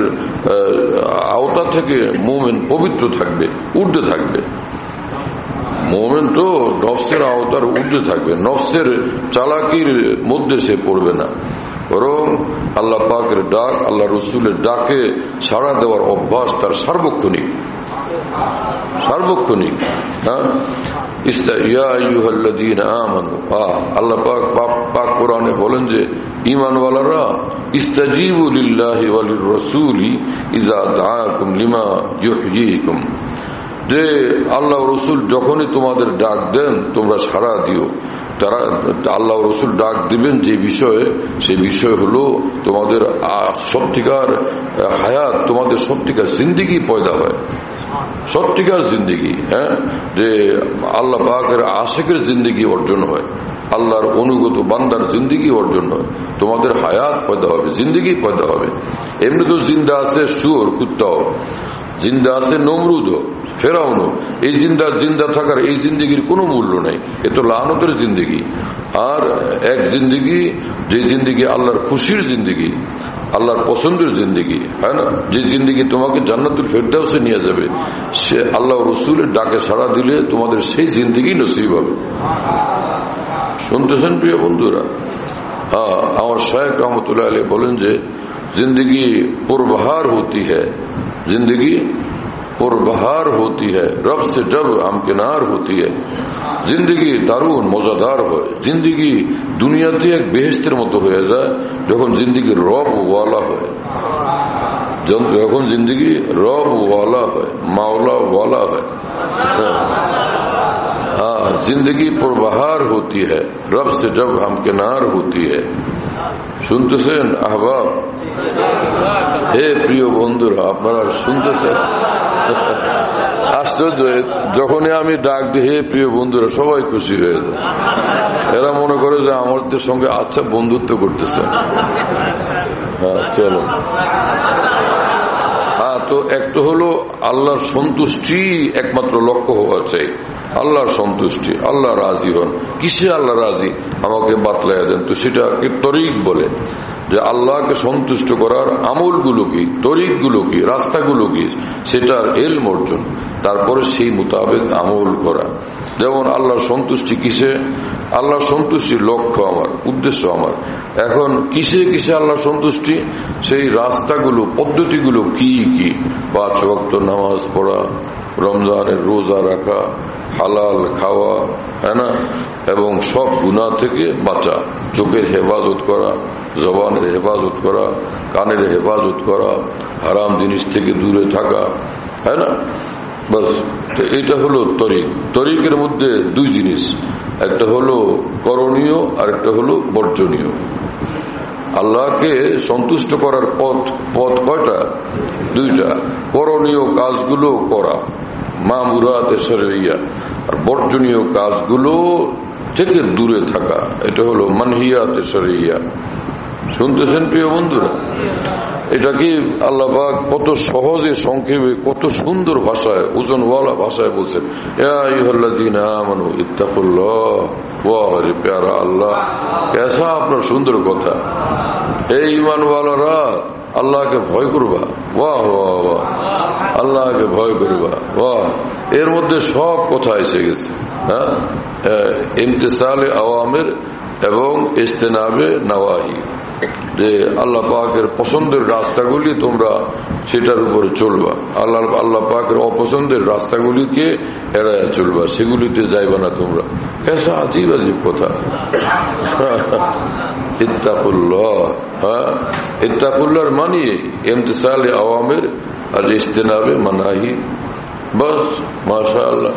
আওতা থেকে মুমিন পবিত্র থাকবে, ঊর্ধ্বে থাকবে। মুমিন তো নফসের আওতার ঊর্ধ্বে থাকবে, নফসের চালাকির মধ্যে সে পড়বে না, বরং আল্লাহ পাকের ডাক, আল্লাহ রসুলের ডাকে সাড়া দেওয়ার অভ্যাস তার সার্বক্ষণিক সার্বক্ষণিক হ্যাঁ, আল্লাহ পাক পাক কোরআনে বলেন যে ঈমানওয়ালারা ইস্তাজিবু লিল্লাহি ওয়া লির-রাসূলি ইযা দাআকুম লিমা ইউহয়িকুম, যে আল্লাহ রসুল যখনই তোমাদের ডাক দেন তোমরা সাড়া দিও, তারা আল্লাহ রসুল ডাক দিবেন যে বিষয়ে, সেই বিষয় হলো তোমাদের সত্যিকার হায়াত, তোমাদের সত্যিকার জিন্দিগি পয়দা হয়, সত্যিকার জিন্দিগি, হ্যাঁ, যে আল্লাহ পাকের আশিকের জিন্দিগি অর্জন হয়, আল্লাহর অনুগত বান্দার জিন্দিগি অর্জন হয়, তোমাদের হায়াত পয়দা হবে, জিন্দিগি পয়দা হবে। এমনি তো জিন্দা আছে শুয়োর, কুত্তাও জিন্দা আছে, নমরুদও, ফেরাউনও। এই জিন্দা জিন্দা থাকার এই জিন্দিগির কোনো মূল্য নেই, এ তো লানতের জিন্দিগি। আর এক জিন্দিগি, যে জিন্দিগি আল্লাহর খুশির জিন্দিগি, আল্লাহর পছন্দের জিন্দিগি, হ্যাঁ না, যে জিন্দিগি তোমাকে জান্নাতুল ফেরদাউসে নিয়ে যাবে, সে আল্লাহ রসুলের ডাকে সাড়া দিলে তোমাদের সেই জিন্দিগি নসিব হবে। শুনতেছেন প্রিয় বন্ধুরা? হ্যাঁ, আমার শায়েখ রহমতুল্লাহ আলাইহি বলেন যে जिंदगी पुरबहार होती है, जिंदगी पुरबहार होती है रब से जब हमकिनार होती है। जिंदगी दारुन मजादार হয়, जिंदगी দুনিয়াতে এক বেহেশতের মতো হয়ে যায় যখন জিন্দিগি রব ওয়ালা হয়, যখন জিন্দিগি রব ওয়ালা হয়, মাওলা ওয়ালা হয়। हाँ, जिंदगी पुरबहार होती है रब से जब हमकिनार होती है। শুনতেছেন আহবাব? হে প্রিয় বন্ধুরা, আপনারা শুনতেছেন? আশ্চর্য, যখনই আমি ডাক দিই হে প্রিয় বন্ধুরা, সবাই খুশি হয়ে যায়। এরা মনে করে যে আমাদের সঙ্গে আচ্ছা বন্ধুত্ব করতেছে। হ্যাঁ, চলো। হ্যাঁ, তো একটা হলো আল্লাহর সন্তুষ্টি একমাত্র লক্ষ্য হওয়া চাই, আল্লাহর সন্তুষ্টি, আল্লাহ রাজি হন। কিসে আল্লাহ রাজি আমাকে বাতলাইয়া দেন, তো সেটাকে তরিক বলে, যে আল্লাহকে সন্তুষ্ট করার আমলগুলো কি, তরিকগুলো কি, রাস্তাগুলো কি, সেটার এলম অর্জন, তারপরে সেই মোতাবেক আমল করা। যেমন আল্লাহর সন্তুষ্টি কিসে, আল্লাহর সন্তুষ্টির লক্ষ্য আমার, উদ্দেশ্য আমার। এখন কিসে কিসে আল্লাহর সন্তুষ্টি, সেই রাস্তাগুলো, পদ্ধতিগুলো কি কি, পাঁচ ওয়াক্ত নামাজ পড়া, রমজানের রোজা রাখা, হালাল খাওয়া, হ্যাঁ না, এবং সব গুনাহ থেকে বাঁচা, চোখের হেফাজত করা, জবানের হেফাজত করা, কানের হেফাজত করা, হারাম জিনিস থেকে দূরে থাকা, হ্যাঁ না, বাস। এটা হলো তরিক। তরিকের মধ্যে দুই জিনিস, একটা হলো করণীয় আর একটা হলো বর্জনীয়। আল্লাহকে সন্তুষ্ট করার পথ পথ কয়টা? দুইটা। করণীয় কাজগুলো করা, মামুরাত শরঈয়া, আর বর্জনীয় কাজগুলো থেকে দূরে থাকা, এটা হলো মানহিয়াত শরঈয়া। শুনতেছেন প্রিয় বন্ধুরা? এটা কি আল্লাহ পাক কত সহজে, সংক্ষেপে, কত সুন্দর ভাষায়, ওজনওয়ালা ভাষায় বলছেন, ইয়া আইয়ুহাল্লাযীনা আমানু ইত্তাকুল্লাহ। ওয়াহ রে প্যারা আল্লাহ, কেসা আপনার সুন্দর কথা। এই ঈমানওয়ালারা আল্লাহকে ভয় করবা। বাহ বাহ বাহ, আল্লাহকে ভয় করবা। বাহ, এর মধ্যে সব কথা এসে গেছে। হ্যাঁ, ইমতিসালে আওয়ামির এবং ইজতিনাবে নওয়াহি, যে আল্লাহ পাকের পছন্দের রাস্তাগুলি তোমরা সেটার উপরে চলবা, আল্লাহ আল্লাহ পাকের অপছন্দের রাস্তাগুলিকে এড়াইয়া চলবা, সেগুলিতে যাইবা না তোমরা। এসা আজীব আজীব কথা। ইত্তাকুল্লাহ, হ্যাঁ, ইত্তাকুল্লাহর মানে ইমতিসালে আওয়ামির আর ইজতিনাবে মানাহি, বস। মাশাআল্লাহ।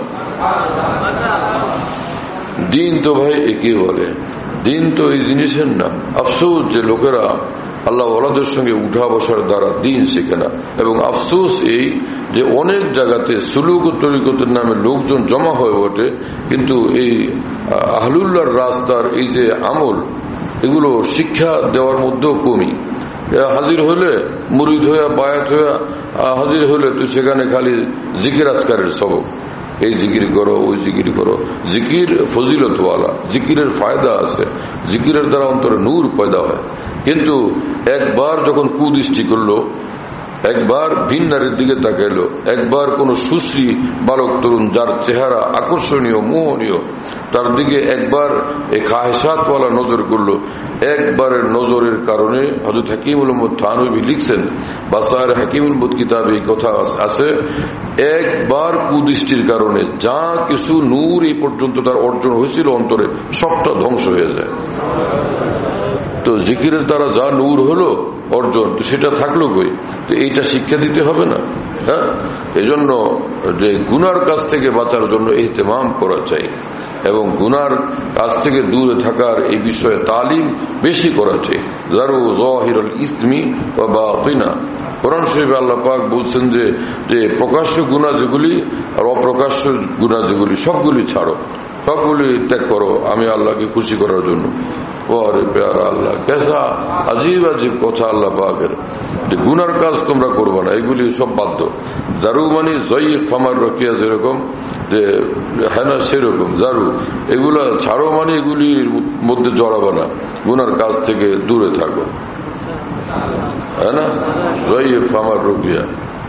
দিন তো ভাই একই বলে, দিন তো এই জিনিসের নাম। আফসোস যে লোকেরা আল্লাহ ওয়ালাদের সঙ্গে উঠা বসার দ্বারা দিন শেখে না, এবং আফসোস এই যে অনেক জায়গাতে সুলুক ও তরিকতের নামে লোকজন জমা হয়ে ওঠে, কিন্তু এই আহলুল্লাহর রাস্তার এই যে আমল, এগুলো শিক্ষা দেওয়ার মধ্যেও কমি। হাজির হলে মুরিদ হইয়া, বায়াত হইয়া হাজির হলে তুই সেখানে খালি জিকির আজকারের সবক, এই জিকির করো, ওই জিকির করো। জিকির ফজিলতওয়ালা, জিকিরের ফায়দা আছে, জিকিরের দ্বারা অন্তরে নূর পয়দা হয়। কিন্তু একবার যখন কুদৃষ্টি করলো, একবার ভিন নারীর দিকে তাকাইলো, একবার কোন সুশ্রী বালক তরুণ যার চেহারা আকর্ষণীয়, মোহনীয়, তার দিকে একবার এই খাহেসাতওয়ালা নজর করলো, একবারের নজরের কারণে হযরত হাকিমুল উম্মত থানভী লিখছেন, বাসায়ের হাকিমুল উম্মত কিতাবে এই কথা আছে, একবার কুদৃষ্টির কারণে যা কিছু নূর এই পর্যন্ত তার অর্জন হয়েছিল অন্তরে, সবটা ধ্বংস হয়ে যায়। তো জিকিরের দ্বারা যা নূর হলো, অর্জন, তো সেটা থাকলো কই? তো এইটা শিক্ষা দিতে হবে না? হ্যাঁ, এজন্য যে গুনার কাছ থেকে বাঁচার জন্য ইহতেমাম করা চাই এবং গুনার কাছ থেকে দূরে থাকার এই বিষয়ে তালিম বেশি করা চাই। যারু যাহিরুল ইসমি ওয়া বাতিনা, কোরআন শরীফে আল্লাহ পাক বলছেন যে যে প্রকাশ্য গুনাহ যেগুলি আর অপ্রকাশ্য গুনাহ যেগুলি সবগুলি ছাড়ো, সবগুলি ত্যাগ করো আমি আল্লাহকে খুশি করার জন্য। ওরে প্যারা আল্লাহ, কেসা আজীব আজীব কথা আল্লাহ পাকের, যে গুনার কাজ তোমরা করবো না, এগুলি সব বাধ্য। জারু মানে জয়ী ফামার রকিয়া যেরকম, যে হ্যাঁ না সেরকম জারু, এগুলা ছাড়ো মানে এগুলির মধ্যে জড়াবো না, গুনার কাজ থেকে দূরে থাকো, হ্যাঁ না, জয়ী ফামার রকিয়া।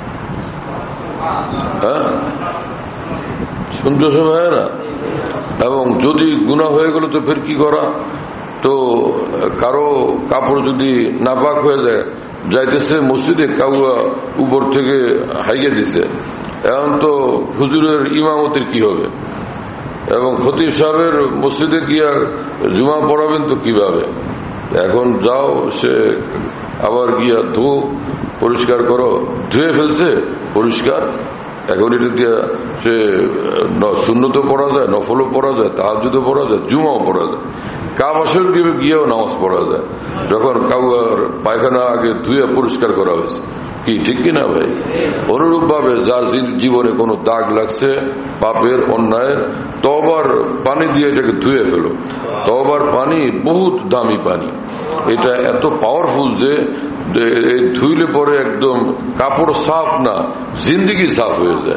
হ্যাঁ, শুনতেছ ভাই না? এবং যদি গুনাহ হয়ে গেল তো ফের কি করা? তো কারো কাপড় যদি নাপাক হয়ে যায়, যাইতেছে মসজিদে, কাউয়া উপর থেকে হাইগে দিছে, এখন তো হুজুরের ইমামতের কি হবে? এবং খতিব সাহেবের মসজিদে গিয়া জুমা পড়াবেন তো কিভাবে? এখন যাও, সে আবার গিয়া ধো, পরিষ্কার করো, ধুয়ে ফেলছে পরিষ্কার, এখন এটা দিয়া সে সুন্নতও পড়া যায়, নফলও পড়া যায়, তাহাজ্জুদও পড়া যায়, জুমাও পড়া যায়, কাবাসের গিয়েও নামাজ পড়া যায়, যখন কাউয়ার পায়খানা আগে ধুয়ে পরিষ্কার করা হয়েছে। কি ঠিক কিনা ভাই? অনুরূপ ভাবে যার জীবনে কোনো দাগ লাগছে পাপের, অন্যায়ের, তওবার পানি দিয়ে এটাকে ধুয়ে ফেলো। তওবার পানি বহুত দামি পানি, এটা এত পাওয়ারফুল যে ধুইলে পরে একদম কাপড় সাফ না, জিন্দিগি সাফ হয়ে যায়।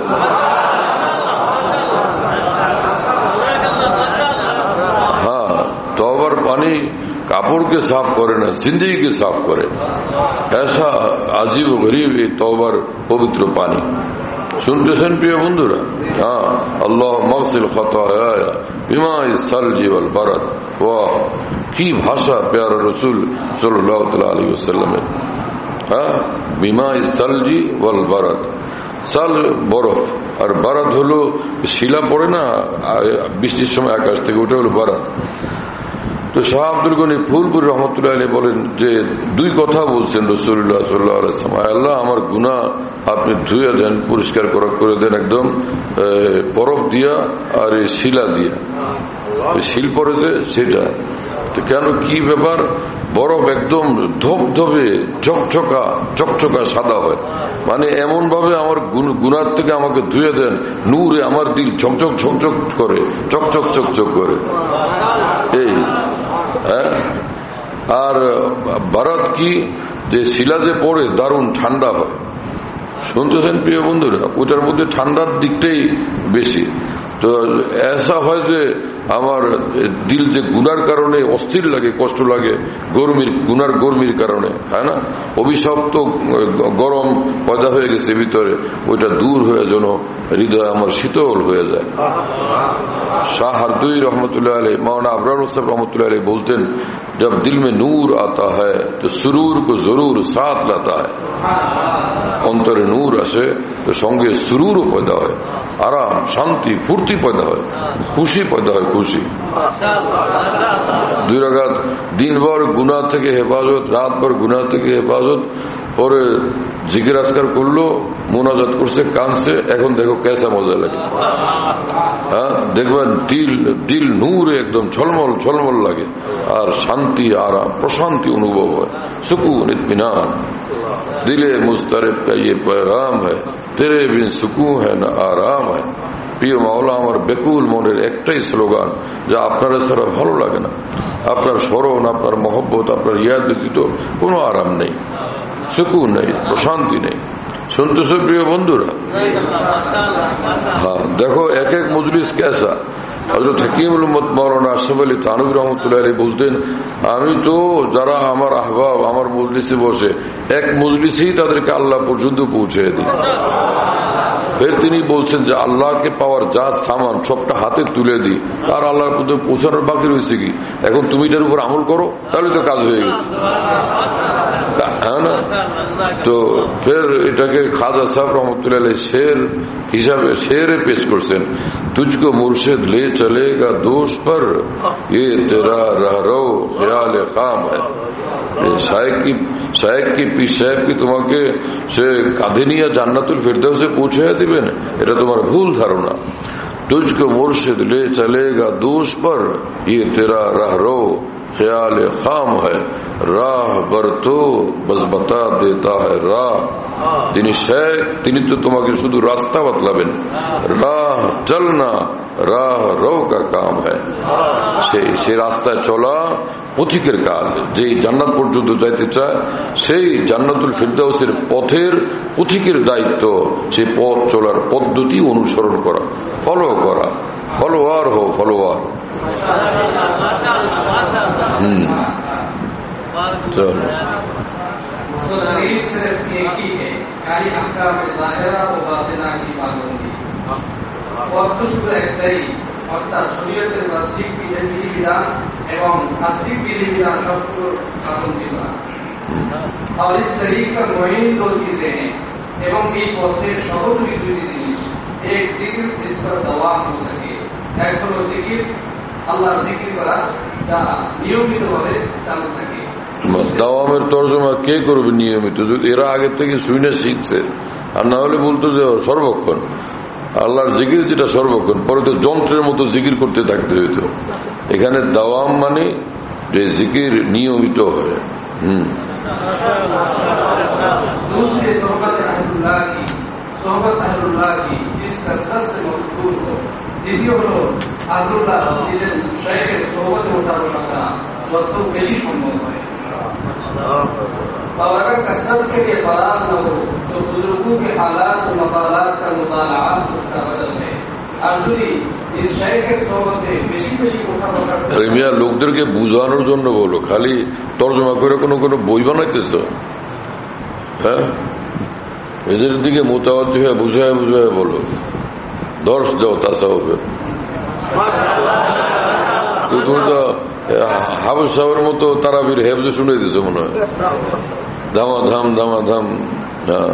হ্যাঁ, তওবার পানি কাপড়কে সাফ করে না, জিন্দিগিকে সাফ করে। ऐसा আজীব গরীব এই তওবার পবিত্র পানি। শুনতেছেন প্রিয় বন্ধুরা? হ্যাঁ, আল্লাহ মাগসিল খাতায়া বিমাই সালজি ওয়াল বারাদ। ওয়াহ, কি ভাষা পেয়ারা রাসূল সাল্লাল্লাহু আলাইহি ওয়াসাল্লামের। হ্যাঁ, বিমাই সালজি ওয়াল বারাদ। সাল বরফ, আর বারাদ হলো শিলা পড়ে না বৃষ্টির সময় আকাশ থেকে, ওটা হলো বারাদ। তো শাহ আব্দুল গনি ফুলপুর রহমতুল্লাহ আলাইহি বলেন যে দুই কথা বলছেন রাসূলুল্লাহ সাল্লাল্লাহু আলাইহি ওয়াসাল্লাম, আল্লাহ আমার গুনাহ আপনি ধুয়ে দেন, পরিষ্কার করে দেন একদম বরফ দিয়া আর শিলা দিয়া, শিল পরে যে সেটা। তো কেন, কি ব্যাপার? বরফ একদম ধবধবে ঝকঝকা ঝকঝকা সাদা হয়, মানে এমন ভাবে আমার গুনার থেকে আমাকে ধুয়ে দেন, নূরে আমার দিল ঝকঝক ঝকঝক করে, চকচক চকচক করে এই। হ্যাঁ, আর বারাত কি, যে শিলা যে পড়ে দারুণ ঠান্ডা হয়। শুনতেছেন প্রিয় বন্ধুরা? ওটার মধ্যে ঠান্ডার দিকটাই বেশি। তো এসা হয় যে আমার দিল যে গুনার কারণে অস্থির লাগে, কষ্ট লাগে, গরমির গুনার গরমির কারণে, হ্যাঁ না, অভিশপ্ত গরম পয়দা হয়ে গেছে ভিতরে, ওইটা দূর হয়ে যেন হৃদয় আমার শীতল হয়ে যায়। শাহ হারদুই রহমতুল্লাহ আলাইহি, মাওলানা আবরার সাহেব রহমতুল্লাহ আলাইহি বলতেন, जब दिल में नूर आता है तो सुरूर को जरूर साथ लाता है। অন্তরে নূর আসে তো সঙ্গে সুরুরও পয়দা হয়, আরাম, শান্তি, ফুর্তি পয়দা হয়, খুশি পয়দা হয়, খুশি। দুই রাকাত দিনভর গুনাহ থেকে হেফাজত, রাতভর গুনাহ থেকে হেফাজত, পরে জিকির আজকার করলো, মোনাজাত করছে, কানছে, এখন দেখো কেসা মজা লাগে। হ্যাঁ, দেখবেন দিল দিল নূরে একদম ঝলমল ঝলমল লাগে, আর শান্তি, আরাম, প্রশান্তি অনুভব হয়, সুকুন, ইতমিনান। দিলে মুস্তারিব কা ये पैगाम है, तेरे बिन सुकून है ना आराम है। প্রিয় মাওলা, আমার বেকুল মনের একটাই স্লোগান, যা আপনারা ছাড়া ভালো লাগে না। আপনার স্মরণ, আপনার মহব্বত, আপনার ইয়াদ ব্যতীত কোনো আরাম নেই, সুকুন নেই, প্রশান্তি নেই। শুনতেছ প্রিয় বন্ধুরা? হ্যাঁ, দেখো এক এক মজলিস কেসা। হযরত হাকিমুল উম্মত মাওলানা আশরাফ আলী থানভী রহমতুল্লাহ আলাইহি বলতেন, আমি তো যারা আমার আহবাব আমার মজলিসে বসে, এক মজলিসেই তাদেরকে আল্লাহ পর্যন্ত পৌঁছে দিই। ফের তিনি বলছেন যে আল্লাহকে পাওয়ার যা সামান সবটা হাতে তুলে দিই, আর আল্লাহর মধ্যে পৌঁছানোর বাকি রয়েছে কি? এখন তুমি এটার উপর আমল করো, তাহলে তো কাজ হয়ে গেছে, হ্যাঁ না? তো ফের এটাকে খাজা সাহেব রহমতুল্লাহ আলাইহি শের হিসাবে শেরে পেশ করছেন, তুঝকো মুর্শিদ লে চলেগা দোষ পর, ये तेरा रहरो ख्याल खाम है। শায়েখ কি শায়েখ কি পীর সাহেব কি তোমাকে সে কাঁধে নিয়ে জান্নাতুল ফিরদাউসে পৌঁছে দিবেন? এটা তোমার ভুল ধারণা। तुझको मुर्शिद ले चलेगा दूस पर, ये तेरा रहरो ख्याल खाम है, राह बर तो बस बता देता है राह। তিনি শেখ, তিনি তো তোমাকে শুধু রাস্তা বাতলাবেন, রাহ চলনা রাহ রো কা কাম হ্যায়। সেই সেই রাস্তায় চলা পথিকের কাজ। যেই জান্নাত পর্যন্ত যাইতে চায় সেই জান্নাতুল ফিরদাউসের পথের পথিকের দায়িত্ব সেই পথ চলার পদ্ধতি অনুসরণ করা, ফলো করা। ফলোয়ার হো ফলোয়ার। হম চল অর্থাৎ শরীয়তের বাহ্যিক বিধিবিধান এবং আত্মিক বিধিবিধান সবগুলো শাসন করা। और इस तरीक का मुहिम दो चीजें हैं এবং এই পথের সহযোগী দুটি জিনিস। এক জিকির, जिस पर दवाम हो सके। এক হলো জিকির, আল্লাহর জিকির করা যা নিয়মিতভাবে চালু থাকে। দাওয়ামের তর্জমা কে করবে নিয়মিত? এরা আগে থেকে শুনে শিখছে, আর না হলে বলতো যে সর্বক্ষণ আল্লাহর জিকির, যেটা সর্বক্ষণ। পরে তো যন্ত্রের মতো জিকির করতে থাকতে হইতো। এখানে দাওয়াম মানে যে জিকির নিয়মিত হয়। হম দ্বিতীয় হল আল্লাহ নিজের শাইখের সোহবতে মোতাবেক যত বেশি সম্ভব হয়। और अगर कसरत के लिए फराग न हो तो बुजुर्गों के हालात और मकालात का मुताला उसका बदल है। আর যদি इस শাইখের সোহবতে বেশি বেশি কথা বলার লোকদেরকে বুঝানোর জন্য বলো, খালি তর্জমা করে কোনো কোনো বই বানাইতেছ? হ্যাঁ, এদের দিকে মোতাবাজ্জি হয়ে বুঝায় বুঝায় বলো, দর্শ যাও তাসাউফের। তুমি তো হাফেজ সাহেবের মতো তারাবির হেফজ শুনে দিয়েছে মনে হয়, ধামা ধাম ধামা ধাম। হ্যাঁ,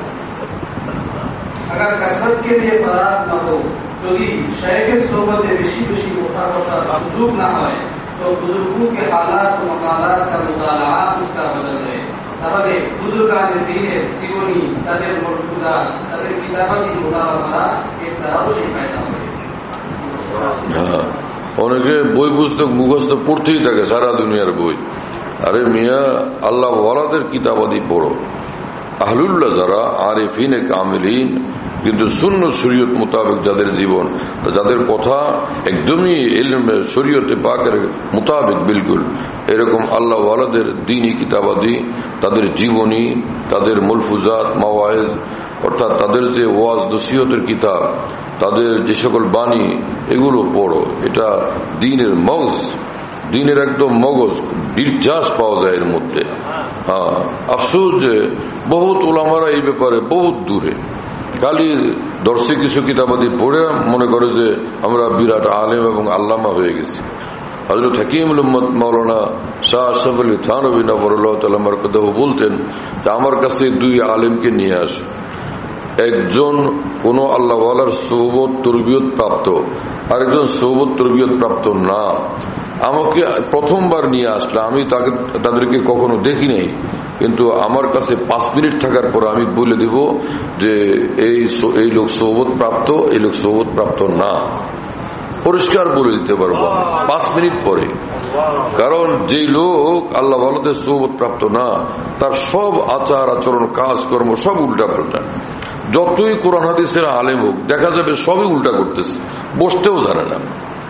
अगर कसरत के लिए फराग न हो, যদি শাইখের সোহবতে বেশি বেশি কথা বলার সুযোগ না হয় তো বুজুর্গों के हालात और मकालात का मुताला उसका बदल है। তাহলে বুজুর্গানের দিনের জীবনী, তাদের মর্যাদা, তাদের কিতাবাদি মোতাবাকা এর দ্বারাও সেই ফায়দা হবে। হ্যাঁ, অনেকে বই পুস্তক মুখস্থ পড়তেই থাকে, সারা দুনিয়ার বই। আরে মিয়া, আল্লাহ ওয়ালাদের কিতাবাদি পড়ো। আহলুল্লাহ যারা আরিফিনে কামিলিন, কিন্তু সুন্নত শরীয়ত মোতাবেক যাদের জীবন, যাদের কথা একদমই ইলমে শরীয়তে পাকের মোতাবেক বিলকুল, এরকম আল্লাহ ওয়ালাদের দ্বীনি কিতাবাদি, তাদের জীবনী, তাদের মুলফুজাত, মাওয়াইজ, অর্থাৎ তাদের যে ওয়াজ নসিহতের কিতাব, তাদের যে সকল বাণী, এগুলো পড়ো। এটা দ্বীনের মগজ, দ্বীনের একদম মগজ, নির্যাস পাওয়া যায় এর মধ্যে। হ্যাঁ, আফসোস যে বহুত ওলামারা এই ব্যাপারে বহুত দূরে। খালি দর্শে কিছু কিতাবাদি পড়ে মনে করে যে আমরা বিরাট আলেম এবং আল্লামা হয়ে গেছি। হযরত হাকিমুল উম্মত মাওলানা শাহ আশরাফ আলী থানভী নবরুল্লাহ তাআলা মারকাদাহু বলতেন যে আমার কাছে দুই আলেমকে নিয়ে আসো, একজন কোন আল্লাহ ওয়ালার সোহবত তরবিয়ত প্রাপ্ত, আরেকজন সোহবত তরবিয়ত প্রাপ্ত না। আমাকে প্রথমবার নিয়ে আসলে আমি তাকে তাদেরকে কখনো দেখি নাই, কিন্তু আমার কাছে পাঁচ মিনিট থাকার পর আমি বলে দেব যে এই এই লোক সোহবত প্রাপ্ত, এই লোক সোহবত প্রাপ্ত না, পরিষ্কার বলে দিতে পারবো পাঁচ মিনিট পরে। কারণ যে লোক আল্লাহ ওয়ালাদের সোহবত প্রাপ্ত না, তার সব আচার আচরণ কাজকর্ম সব উল্টা পাল্টা। যতই কোরআন হাদিসের আলেম হোক, দেখা যাবে সবই উল্টা করতেছে। বসতেও জানে না,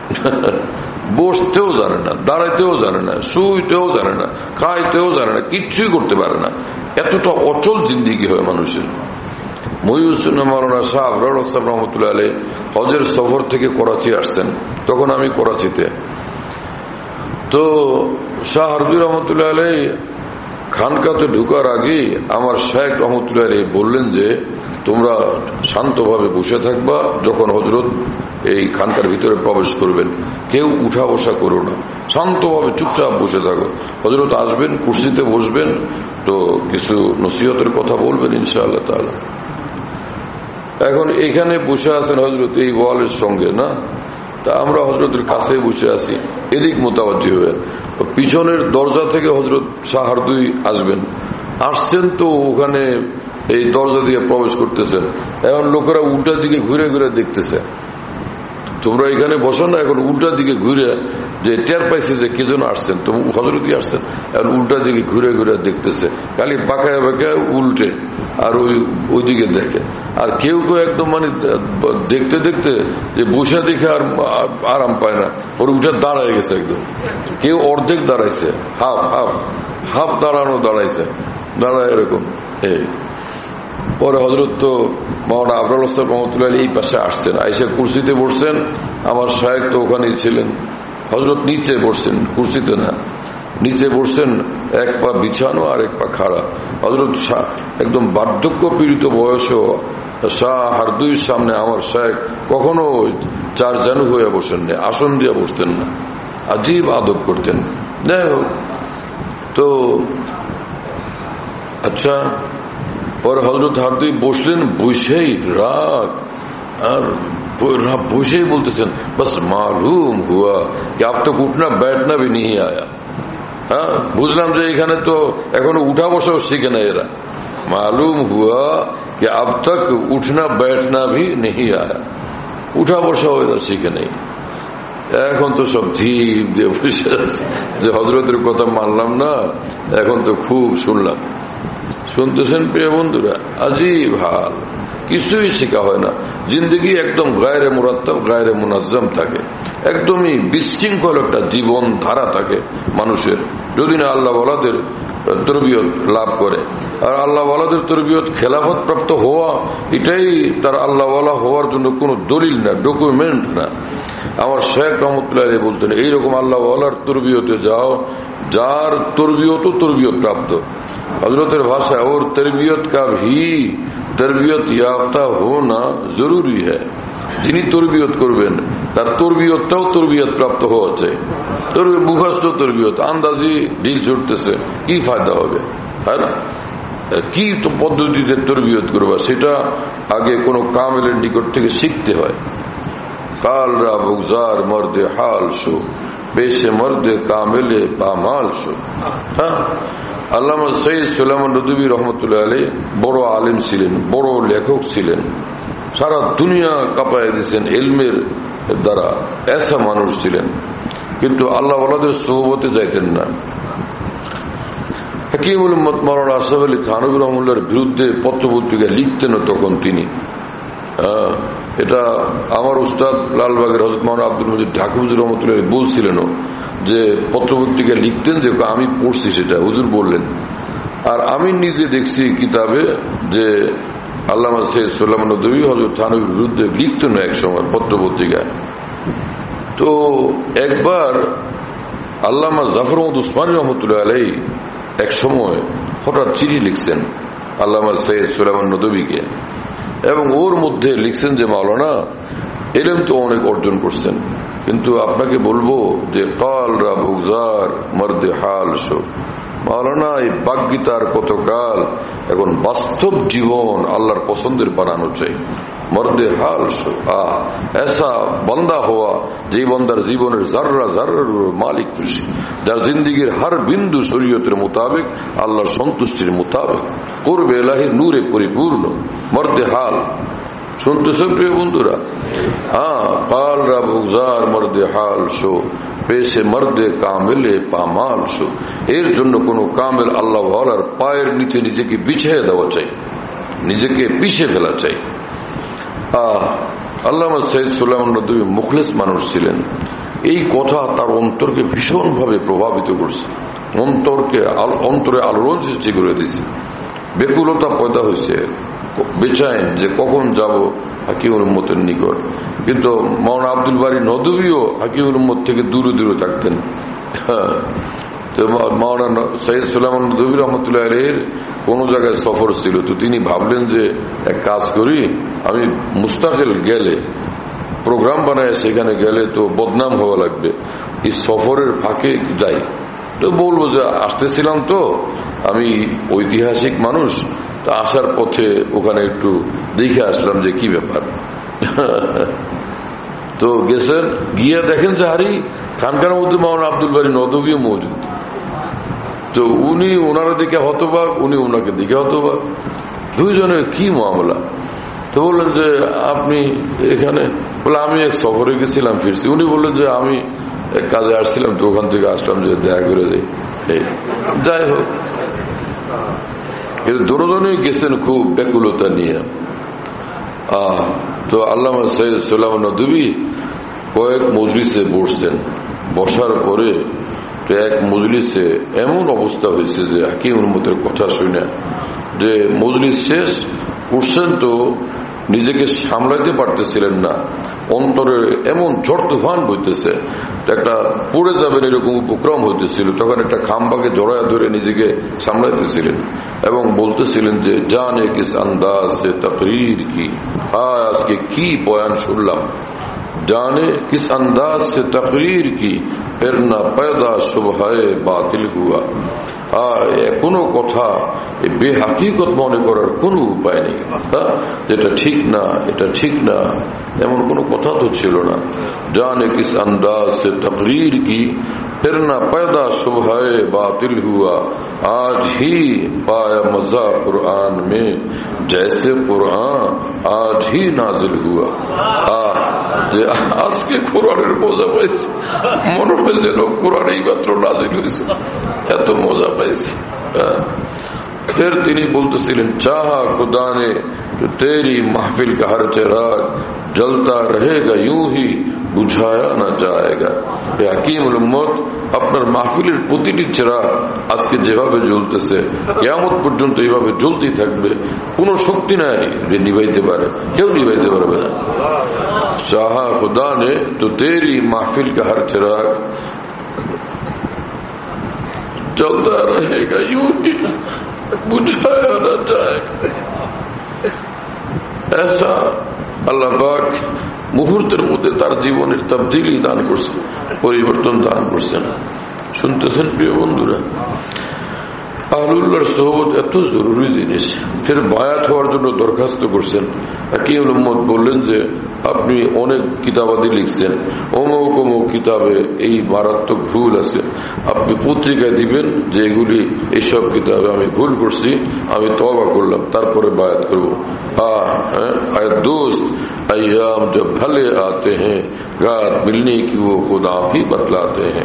বসতেও জানে না, দাঁড়াইতেও জানে না, শুইতেও জানে না, খাইতেও জানে না, কিচ্ছুই করতে পারে না। এতটা অচল জিন্দিগি হয় মানুষের। মহিউদ্দিন মাওলানা শাহ আবরার হোসেন রহমতুল্লাহ আলাইহি হজের সফর থেকে করাচি আসছেন, তখন আমি করাচিতে। তো শাহ আরবি রহমতুল্লাহ আলাইহি খানকাতে ঢুকার আগে আমার শাইখ রহমতুল্লাহ আলাইহি বললেন যে তোমরা শান্তভাবে বসে থাকবা, যখন হযরত এই খানকার ভিতরে প্রবেশ করবেন কেউ উঠা বসা করো না, শান্তভাবে চুপচাপ বসে থাকো। হযরত আসবেন, কুরসিতে বসবেন, তো কিছু নসিহতের কথা বলবেন ইনশাআল্লাহ তাআলা। এখন এখানে বসে আছেন হযরত এই ওয়ালের সঙ্গে না, তা আমরা হযরতের কাছে বসে আছি, এদিক মোতাবাজ্জি হয়ে। পিছনের দরজা থেকে হযরত শাহ হারদুই আসবেন, আসছেন তো ওখানে এই দরজা দিয়ে প্রবেশ করতেছেন। এখন লোকেরা উল্টা দিকে ঘুরে ঘুরে দেখতেছে, তোমরা এখানে বসো না, এখন উল্টা দিকে ঘুরে যে টের পাইছে যে কে যেন আসছেন, তো হযরতই আসছেন, এখন উল্টা দিকে ঘুরে ঘুরে দেখতেছে, খালি বাঁকায় বাঁকায় উল্টে আর ওই ওইদিকে দেখে। আর কেউ কেউ একদম মানে দেখতে দেখতে যে বসে দেখে আর আরাম পায় না, ওর উঠে দাঁড়ায় গেছে একদম। কেউ অর্ধেক দাঁড়াইছে, হাফ হাফ হাফ দাঁড়ানো দাঁড়াইছে, দাঁড়ায় এরকম। এই পরে হযরত তো মাওলানা আবরার হোসেন রহমতুল্লাহ এই পাশে আসছেন, আইসা কুর্সিতে বসছেন। আমার শায়েখ তো ওখানেই ছিলেন। হযরত নিচে বসছেন, কুর্সিতে না, নিচে বসছেন, এক পা বিছানো আর এক পা খাড়া। হযরত একদম বার্ধক্য পীড়িত বয়সও শাহ হারদুইর সামনে আমার শায়েখ কখনো চার জানু হয়ে বসেন না, আসন দিয়ে বসতেন না, আজীব আদব করতেন। যাই হোক, তো আচ্ছা পরে হযরত হারদুই বসলেন, বসেই রাগ আর বসেই বলতেছেন, বস মালুম হুয়া कि अब तक उठना बैठना भी नहीं आया। হ্যাঁ, বুঝলাম যে এখানে তো এখনো উঠা বসাও শিখে না এরা। मालूम हुआ कि अब तक उठना बैठना भी नहीं आया, উঠা বসাও এরা শিখে নেই। এখন তো সব ধীর দিয়ে বসে আছে যে হযরতের কথা মানলাম না, এখন তো খুব শুনলাম। শুনতেছেন প্রিয় বন্ধুরা, আজীব হাল, কিছুই শেখা হয় না। জিন্দগি একদম গায়রে মুরাত্তাব, গায়রে মুনাজ্জাম থাকে, একদমই বিশৃঙ্খল একটা জীবন ধারা থাকে মানুষের, যদি না আল্লাহ ওয়ালাদের তরবিয়ত লাভ করে। আর আল্লাহ ওয়ালাদের তরবিয়ত খেলাফত প্রাপ্ত হওয়া, এটাই তার আল্লাহ ওয়ালা হওয়ার জন্য কোনো দলিল না, ডকুমেন্ট না। আমার শেখ রহমতুল্লাহ বলতেন, এইরকম আল্লাহ ওয়ালার তরবিয়তে যাও যার তরবিয়ত তরবিয়ত প্রাপ্ত। হযরতের ভাষায় ওর তরবিয়ত কা ভি তরবিয়ত ইয়াফতা হোনা জরুরি হ্যায়। যিনি তরবিয়ত করবেন তার তরবিয়তটাও তরবিয়ত প্রাপ্ত হওয়া চাই। মুখস্থ তরবিয়ত আন্দাজি ঢিল ছুটতেছে, কি ফায়দা হবে? হ্যাঁ, কি তো পদ্ধতিতে তরবিয়ত করবা, সেটা আগে কোনো কামেলের নিকট থেকে শিখতে হয়। কাল রা বুগজার মর্দে হাল শো পেশে মর্দে কামেলে পামাল শো। হ্যাঁ, আল্লামা সৈয়দ সুলাইমান নদভী রহমতুল্লাহ আলাইহি বড় আলেম ছিলেন, বড় লেখক ছিলেন, সারা দুনিয়া কাঁপায় দিয়েছেন ইলমের দ্বারা, এসা মানুষ ছিলেন, কিন্তু আল্লাহ ওয়ালাদের সোহবতে যাইতেন না। হাকিমুল উম্মত মাওলানা আশরাফ আলী থানভী রহমতুল্লাহর বিরুদ্ধে পত্রপত্রিকা লিখতেন তখন তিনি। এটা আমার উস্তাদ লালবাগের হযরত মাওলানা আব্দুল মজিদ ঢাকা হুজুর রহমতুল্লাহ বলছিলেন যে পত্রপত্রিকা লিখতেন, যে আমি পড়ছি সেটা হুজুর বললেন। আর আমি নিজে দেখছি কিতাবে যে আল্লামা সৈয়দ সুলাইমান নদভী হযরত থানভীর বিরুদ্ধে লিখতেন এক সময় পত্রপত্রিকায়। তো একবার আল্লামা জাফর মোহাম্মদ উসমানী রহমতুল্লাহ আলাইহি এক সময় হঠাৎ চিঠি লিখছেন আল্লামা সৈয়দ সুলাইমান নদভীকে, এবং ওর মধ্যে লিখছেন যে মাওলানা এলেম তো অনেক অর্জন করছেন, কিন্তু আপনাকে বলবো যে কাল রা বুগজার মর্দে হাল শো। মাওলানা এই বাগ্যিতার কতকাল, এখন বাস্তব জীবন আল্লাহর পছন্দের বানানো চাই। মর্দে হাল শো, আহ এসা বন্দা হওয়া যে বন্দার জীবনের জাররা জাররার মালিক খুশি, যার জিন্দিগির হার বিন্দু শরীয়তের মোতাবেক আল্লাহর সন্তুষ্টির মোতাবেক করবে এলাহির নূরে পরিপূর্ণ। মর্দে হাল শুনতেছ প্রিয় বন্ধুরা? হ্যাঁ, কাল রা বুগজার মর্দে হাল শো পেশে মর্দে কামেলে পামাল শো। এর জন্য কোন কামেল আল্লাহ ওয়ালার পায়ের নিচে নিজেকে বিছিয়ে দেওয়া চাই, নিজেকে পিছিয়ে ফেলা চাই। আহ আল্লামা সৈয়দ সুলাইমান নদভী মুখলেস মানুষ ছিলেন। এই কথা তার অন্তরকে ভীষণভাবে প্রভাবিত করছে, অন্তরকে অন্তরে আলোড়ন সৃষ্টি করে দিছে, বেকুলতা পয়দা হয়েছে, বেচাইন যে কখন যাব হাকিমুল উম্মতের নিকট। কিন্তু মাওলানা আব্দুল বারী নদভীও হাকিমুল উম্মত থেকে দূরে দূরে থাকতেন। তো মাওলানা সৈয়দ সুলাইমান নদভী রহমতুল্লাহ আলাইহির কোন জায়গায় সফর ছিল, তো তিনি ভাবলেন যে এক কাজ করি, আমি মুস্তাকিল গেলে প্রোগ্রাম বানায় সেখানে গেলে তো বদনাম হওয়া লাগবে, এই সফরের ফাঁকে যাই। তো বলবো যে আসতেছিলাম তো আমি ঐতিহাসিক মানুষ, তা আসার পথে ওখানে একটু দেখে আসলাম যে কি ব্যাপার। তো গেছেন, গিয়ে দেখেন যে হারি খানকার মধ্যে মাওলানা আব্দুল বারী নদভী মজুদ। তো উনি ওনার দিকে হতবাক, উনি ওনাকে দিকে হতবাক, দুইজনের কি মামলা। তো বললেন যে আপনি এখানে, বলে আমি এক সফরে গেছিলাম ফিরছি। উনি বললেন যে আমি এক কাজে আসছিলাম, তো ওখান থেকে আসলাম যে দেখা করে দেয়। যাই হোক, কিন্তু দুজনেই গেছেন খুব ব্যাকুলতা নিয়ে। আহ তো আল্লামা সৈয়দ সুলাইমান নদভী কয়েক মজলিসে বসছেন। বসার পরে এক মজলিসে এমন অবস্থা হয়েছে যে হাকিম উম্মতের কথা শুনে যে মজলিস শেষ উঠছেন, তো নিজেকে সামলাইতে পারতেছিলেন না। অন্তরে এমন ঝড় তুফান বইতেছে, একটা পড়ে যাবেন এরকম উপক্রম হইতেছিল। তখন একটা খাম্বাকে জড়ায় ধরে নিজেকে সামলাইতেছিলেন এবং বলতেছিলেন যে জানে কিস আন্দাজ সে তকরীর কি, হ্যাঁ আজকে কি বয়ান শুনলাম। জানে কিস আন্দাজ সে তকরীর কি, ফির না পয়দা সুবহায়ে বাতিল হুয়া। কোনো কথা বেহাকিকত মনে করার কোনো উপায় নেই, যেটা ঠিক না এটা ঠিক না এমন কোনো কথা তো ছিল না। জানে কিস আন্দাজ সে তকরীর কি, फिर न पैदा सुबह बातिल हुआ। आज ही पाया मजा कुरान में जैसे कुरान आज ही नाजिल हुआ। আজকে কোরআনের মজা পাইছি, মনে হয় যেন কোরআন এই মাত্র নাজিল হয়েছে, এত মজা পাইছি। फिर তিনি বলতেছিলেন चाहा खुदा ने तो तेरी महफिल का हर चिराग जलता रहेगा यूं ही बुझाया ना जाएगा। হাকিমুল উম্মত, আপনার মাহফিলের প্রতিটি চিরাগ আজকে যেভাবে জ্বলতেছে কিয়ামত পর্যন্ত এইভাবে জ্বলতেই থাকবে, কোনো শক্তি নাই যে নিভাইতে পারে, কেউ নিভাইতে পারবে না। চাহা খুদা নে তো তেরি মাহফিল কা হর চিরাগ जलता रहेगा यूं ही बुझाया ना जाएगा। ऐसा আল্লাহ পাক মুহূর্তের মধ্যে তার জীবনের তাবদীলি দান করছেন, পরিবর্তন দান করছেন। শুনতেছেন প্রিয় বন্ধুরা, আহলুল্লাহর সোহবত এত জরুরি জিনিস। ফের বায়াত হওয়ার জন্য দরখাস্ত করছেন। হাকিমুল উম্মত বললেন যে আপনি অনেক কিতাবাদি লিখছেন, অমুক অমুক কিতাবে এই মারাত্মক ভুল আছে, আপনি পত্রিকায় দিবেন যে এগুলি এইসব কিতাবে আমি ভুল করছি, আমি তওবা করলাম, তারপরে বায়াত করবো। হ্যাঁ দোস্ত, अय्याम जब भले आते हैं रात मिलने की वो खुदा भी बतलाते हैं।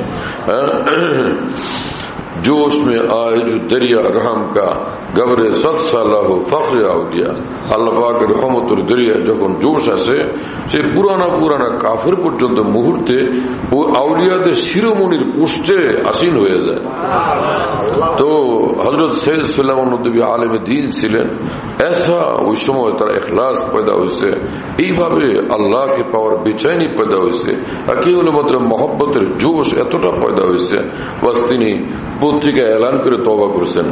जोश में आए जो दरिया रहम का गबरे सत साला हो फख्र आउलिया। আল্লাহ পাকের রহমতের দরিয়া যখন জোশ আসে, সে পুরানা পুরানা কাফের পর্যন্ত মুহূর্তে ও আউলিয়াদের শিরোমণির পুষ্টে আসীন হয়ে যায়। তো হযরত সৈয়দ সুলাইমান নদভী আলেমে দ্বীন ছিলেন। ऐसा ওই সময় তার ইখলাস পয়দা হয়েছে, এইভাবে আল্লাহকে পাওয়ার বেচैनी পয়দা হয়েছে, হাকিমুল উম্মতের মহব্বতের জোশ এতটা পয়দা হয়েছে, বাস তিনি পত্রিকায় এলান করে তওবা করছেন।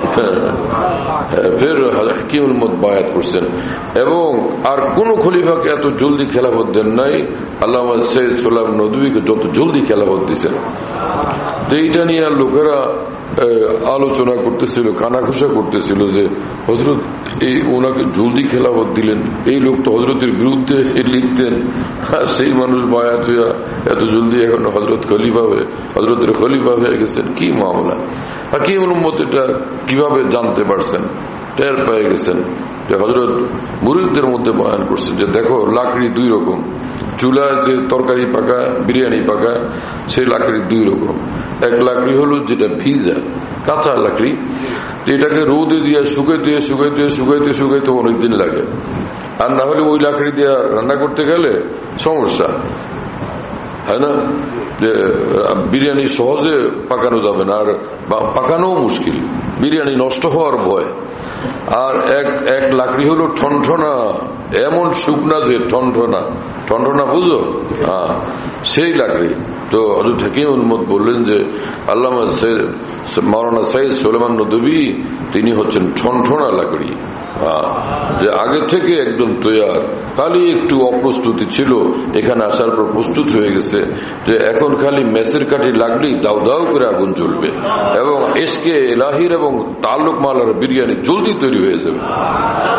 ফের হাকিমুল উম্মত বায়াত করছেন এবং আর কোন খলিফাকে এত জলদি খেলাফত দেন নাই আল্লামা সৈয়দ সুলাইমান নদভীকে যত জলদি খেলাফত দিয়েছেন। তো এইটা নিয়ে লোকেরা আলোচনা করতেছিল, কানাঘুষা করতেছিল যে হযরত এই ওনাকে জলদি খেলাফত দিলেন, এই লোক তো হযরতের বিরুদ্ধে লিখতেন, আর সেই মানুষ বায়াত হইয়া এত জলদি এখন হযরত খলিফা হয়ে হযরতের খলিফা হয়ে গেছেন, কি মামলা। হাকিমুল উম্মত এটা কিভাবে জানতে পারছেন, টের পেয়ে গেছেন যে হযরত মুরিদদের মধ্যে বয়ান করছেন যে দেখো লাকড়ি দুই রকম, চুলায় যে তরকারি পাকা বিরিয়ানি পাকা সেই লাকড়ি দুই রকম। এক লাকড়ি হলো যেটা ভিজা কাঁচা লাকড়ি, এটাকে রোদে দিয়ে শুকাইতে শুকাইতে শুকাইতে শুকাইতে অনেকদিন লাগে, আর না হলে ওই লাকড়ি দিয়ে রান্না করতে গেলে সমস্যা হয় না, যে বিরিয়ানি সহজে পাকানো যাবে না, আর পাকানো মুশকিল, বিরিয়ানি নষ্ট হওয়ার ভয়। আর এক এক লাকড়ি হলো ঠনঠনা, এমন শুকনা যে ঠনঠনা ঠনঠনা বুঝো, হ্যাঁ সেই লাকড়ি। তো হযরত হাকিমুল উম্মত বললেন যে আল্লামা মাওলানা সৈয়দ সুলাইমান নদভী তিনি হচ্ছেন ঠনঠনা লাকড়ি, যে আগে থেকে একদম তৈয়ার, খালি একটু অপ্রস্তুতি ছিল, এখানে আসার পর প্রস্তুত হয়ে গেছে যে এখন খালি মেসের কাঠি লাগলেই দাও দাও করে আগুন জ্বলবে এবং এসকে এলাহির এবং তাল্লুক মালার বিরিয়ানি জলদি তৈরি হয়ে যাবে।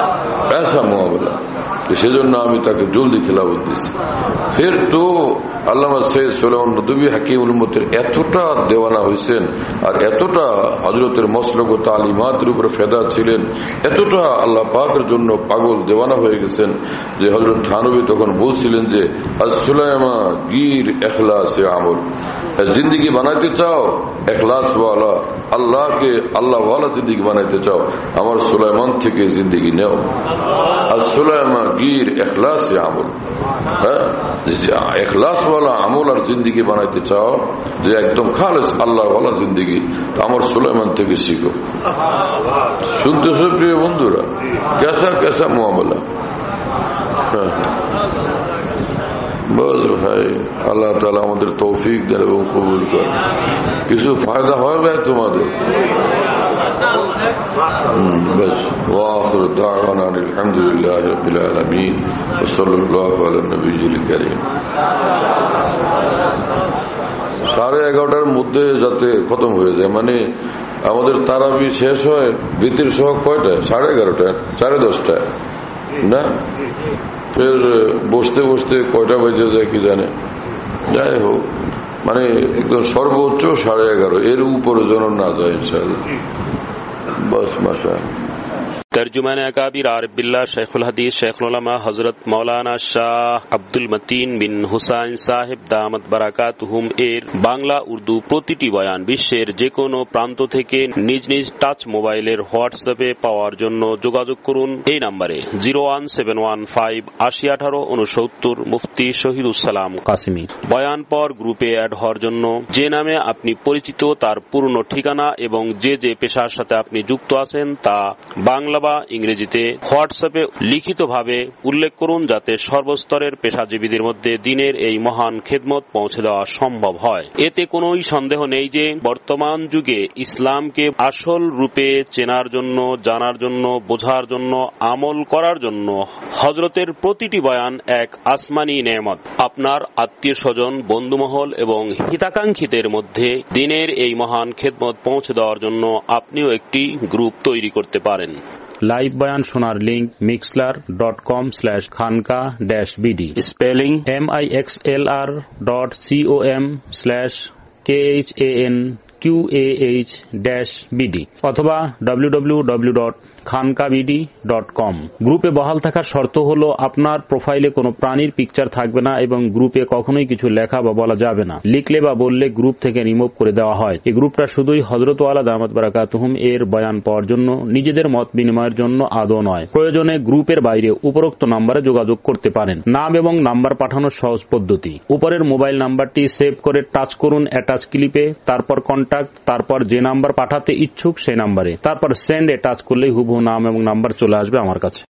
ऐसा मामला, সেজন্য আমি তাকে জলদি খেলাফত দিছি। ফের তো আল্লামা সৈয়দ সুলাইমান নদভী হাকিমুল উম্মতের এতটা দেওয়ানা হয়েছেন আর এতটা হযরতের মসলক ও তালিমাতের উপর ফেদা ছিলেন, এতটা আল্লাহ পাকের জন্য পাগল দেওয়ানা হয়ে গেছেন যে হযরত থানভী তখন বলছিলেন যে আস-সুলাইমা গির ইখলাসে আমল, জিন্দগি বানাইতে চাও ইখলাস ওয়ালা, আল্লাহকে আল্লাহ ওয়ালা জিন্দগি বানাইতে চাও, আমার সুলাইমান থেকে জিন্দগি নেও। আস-সুলাইমা গির ইখলাসে আমল, হ্যাঁ, ইখলাস ওয়ালা আমল আর জিন্দগি বানাইতে চাও যে একদম খালেস আল্লাহ ওয়ালা জিন্দগি, তো আমার সুলাইমান থেকে শিখো। শুনতেছো প্রিয় বন্ধুরা, কেসা কেসা মামলা। বস ভাই, আল্লাহ তাআলা আমাদের তৌফিক দেন এবং কবুল করেন। কিছু ফায়দা হয় ভাই তোমাদের? بس واخر دعوانا الحمد لله رب العالمين وصلى الله على النبي الكريم। সাড়ে এগারোটার মধ্যে যাতে খতম হয়ে যায়, মানে আমাদের তারাবি শেষ হয় ভিতর সহ কয়টায়? সাড়ে এগারোটায়, সাড়ে দশটায় না? ফের বসতে বসতে কয়টা বেজে যায় কি জানে। যাই হোক, মানে একদম সর্বোচ্চ সাড়ে এগারো, এর উপরে যেন না যায় ইনশাআল্লাহ। बस माशा। तर्जुमान अकाबिर आरिफ बिल्लाह शेखुल हदीस शेखुल उलमा हजरत मौलाना शाह আব্দুল মতিন বিন হুসাইন সাহেব দামাত বারাকাতুহুম এর বাংলা উর্দু প্রতিটি বয়ান বিশ্বের যে কোনো প্রান্ত থেকে নিজ নিজ টাচ মোবাইলের হোয়াটসঅ্যাপে পাওয়ার জন্য যোগাযোগ করুন এই নম্বরে zero one seven one five আশি আঠারো উনসত্তর মুফতি শহীদুসালাম কাসিমি। বয়ান পর গ্রুপে অ্যাড হওয়ার জন্য যে নামে আপনি পরিচিত তার পূর্ণ ঠিকানা এবং যে যে পেশার সাথে আপনি যুক্ত আছেন তা বাংলা বা ইংরেজিতে হোয়াটসঅ্যাপে লিখিতভাবে উল্লেখ করুন, যাতে সর্বস্তরের পেশাজীবীদের মধ্যে দিনের এই মহান খেদমত পৌঁছে দেওয়া সম্ভব হয়। এতে কোনোই সন্দেহ নেই যে বর্তমান যুগে ইসলামকে আসল রূপে চেনার জন্য, জানার জন্য, বোঝার জন্য, আমল করার জন্য হযরতের প্রতিটি বয়ান এক আসমানী নেয়ামত। আপনার আত্মীয় স্বজন, বন্ধুমহল এবং হিতাকাঙ্ক্ষীদের মধ্যে দিনের এই মহান খেদমত পৌঁছে দেওয়ার জন্য আপনিও একটি গ্রুপ তৈরি করতে পারেন। লাইভ বয়ান শোনার link mixlr dot com slash খানকা dash BD, spelling M I X L R dot COM slash K H A N Q A H dash BD অথবা ডাব্লিউ ডাব্লিউ ডাব্লিউ ডট খানকাবিডি dot com. গ্রুপে বহাল থাকার শর্ত হল আপনার প্রোফাইলে কোনো প্রাণীর পিকচার থাকবে না এবং গ্রুপে কখনোই কিছু লেখা বা বলা যাবে না। লিখলে বা বললে গ্রুপ থেকে রিমুভ করে দেওয়া হয়। এই গ্রুপটা শুধুই হযরত ওয়ালা দামাত বারাকাতুহুম এর বয়ান পাওয়ার জন্য, নিজেদের মত বিনিময়ের জন্য আদৌ নয়। প্রয়োজনে গ্রুপের বাইরে উপরোক্ত নাম্বারে যোগাযোগ করতে পারেন। নাম এবং নাম্বার পাঠানোর সহজ পদ্ধতি: উপরের মোবাইল নাম্বারটি সেভ করে টাচ করুন অ্যাটাচ ক্লিপে, তারপর কন্টাক্ট, তারপর যে নাম্বার পাঠাতে ইচ্ছুক সেই নাম্বারে, তারপর সেন্ড এ টাচ করলেই হুবহু নাম এবং নাম্বার চলে আসবে আমার কাছে।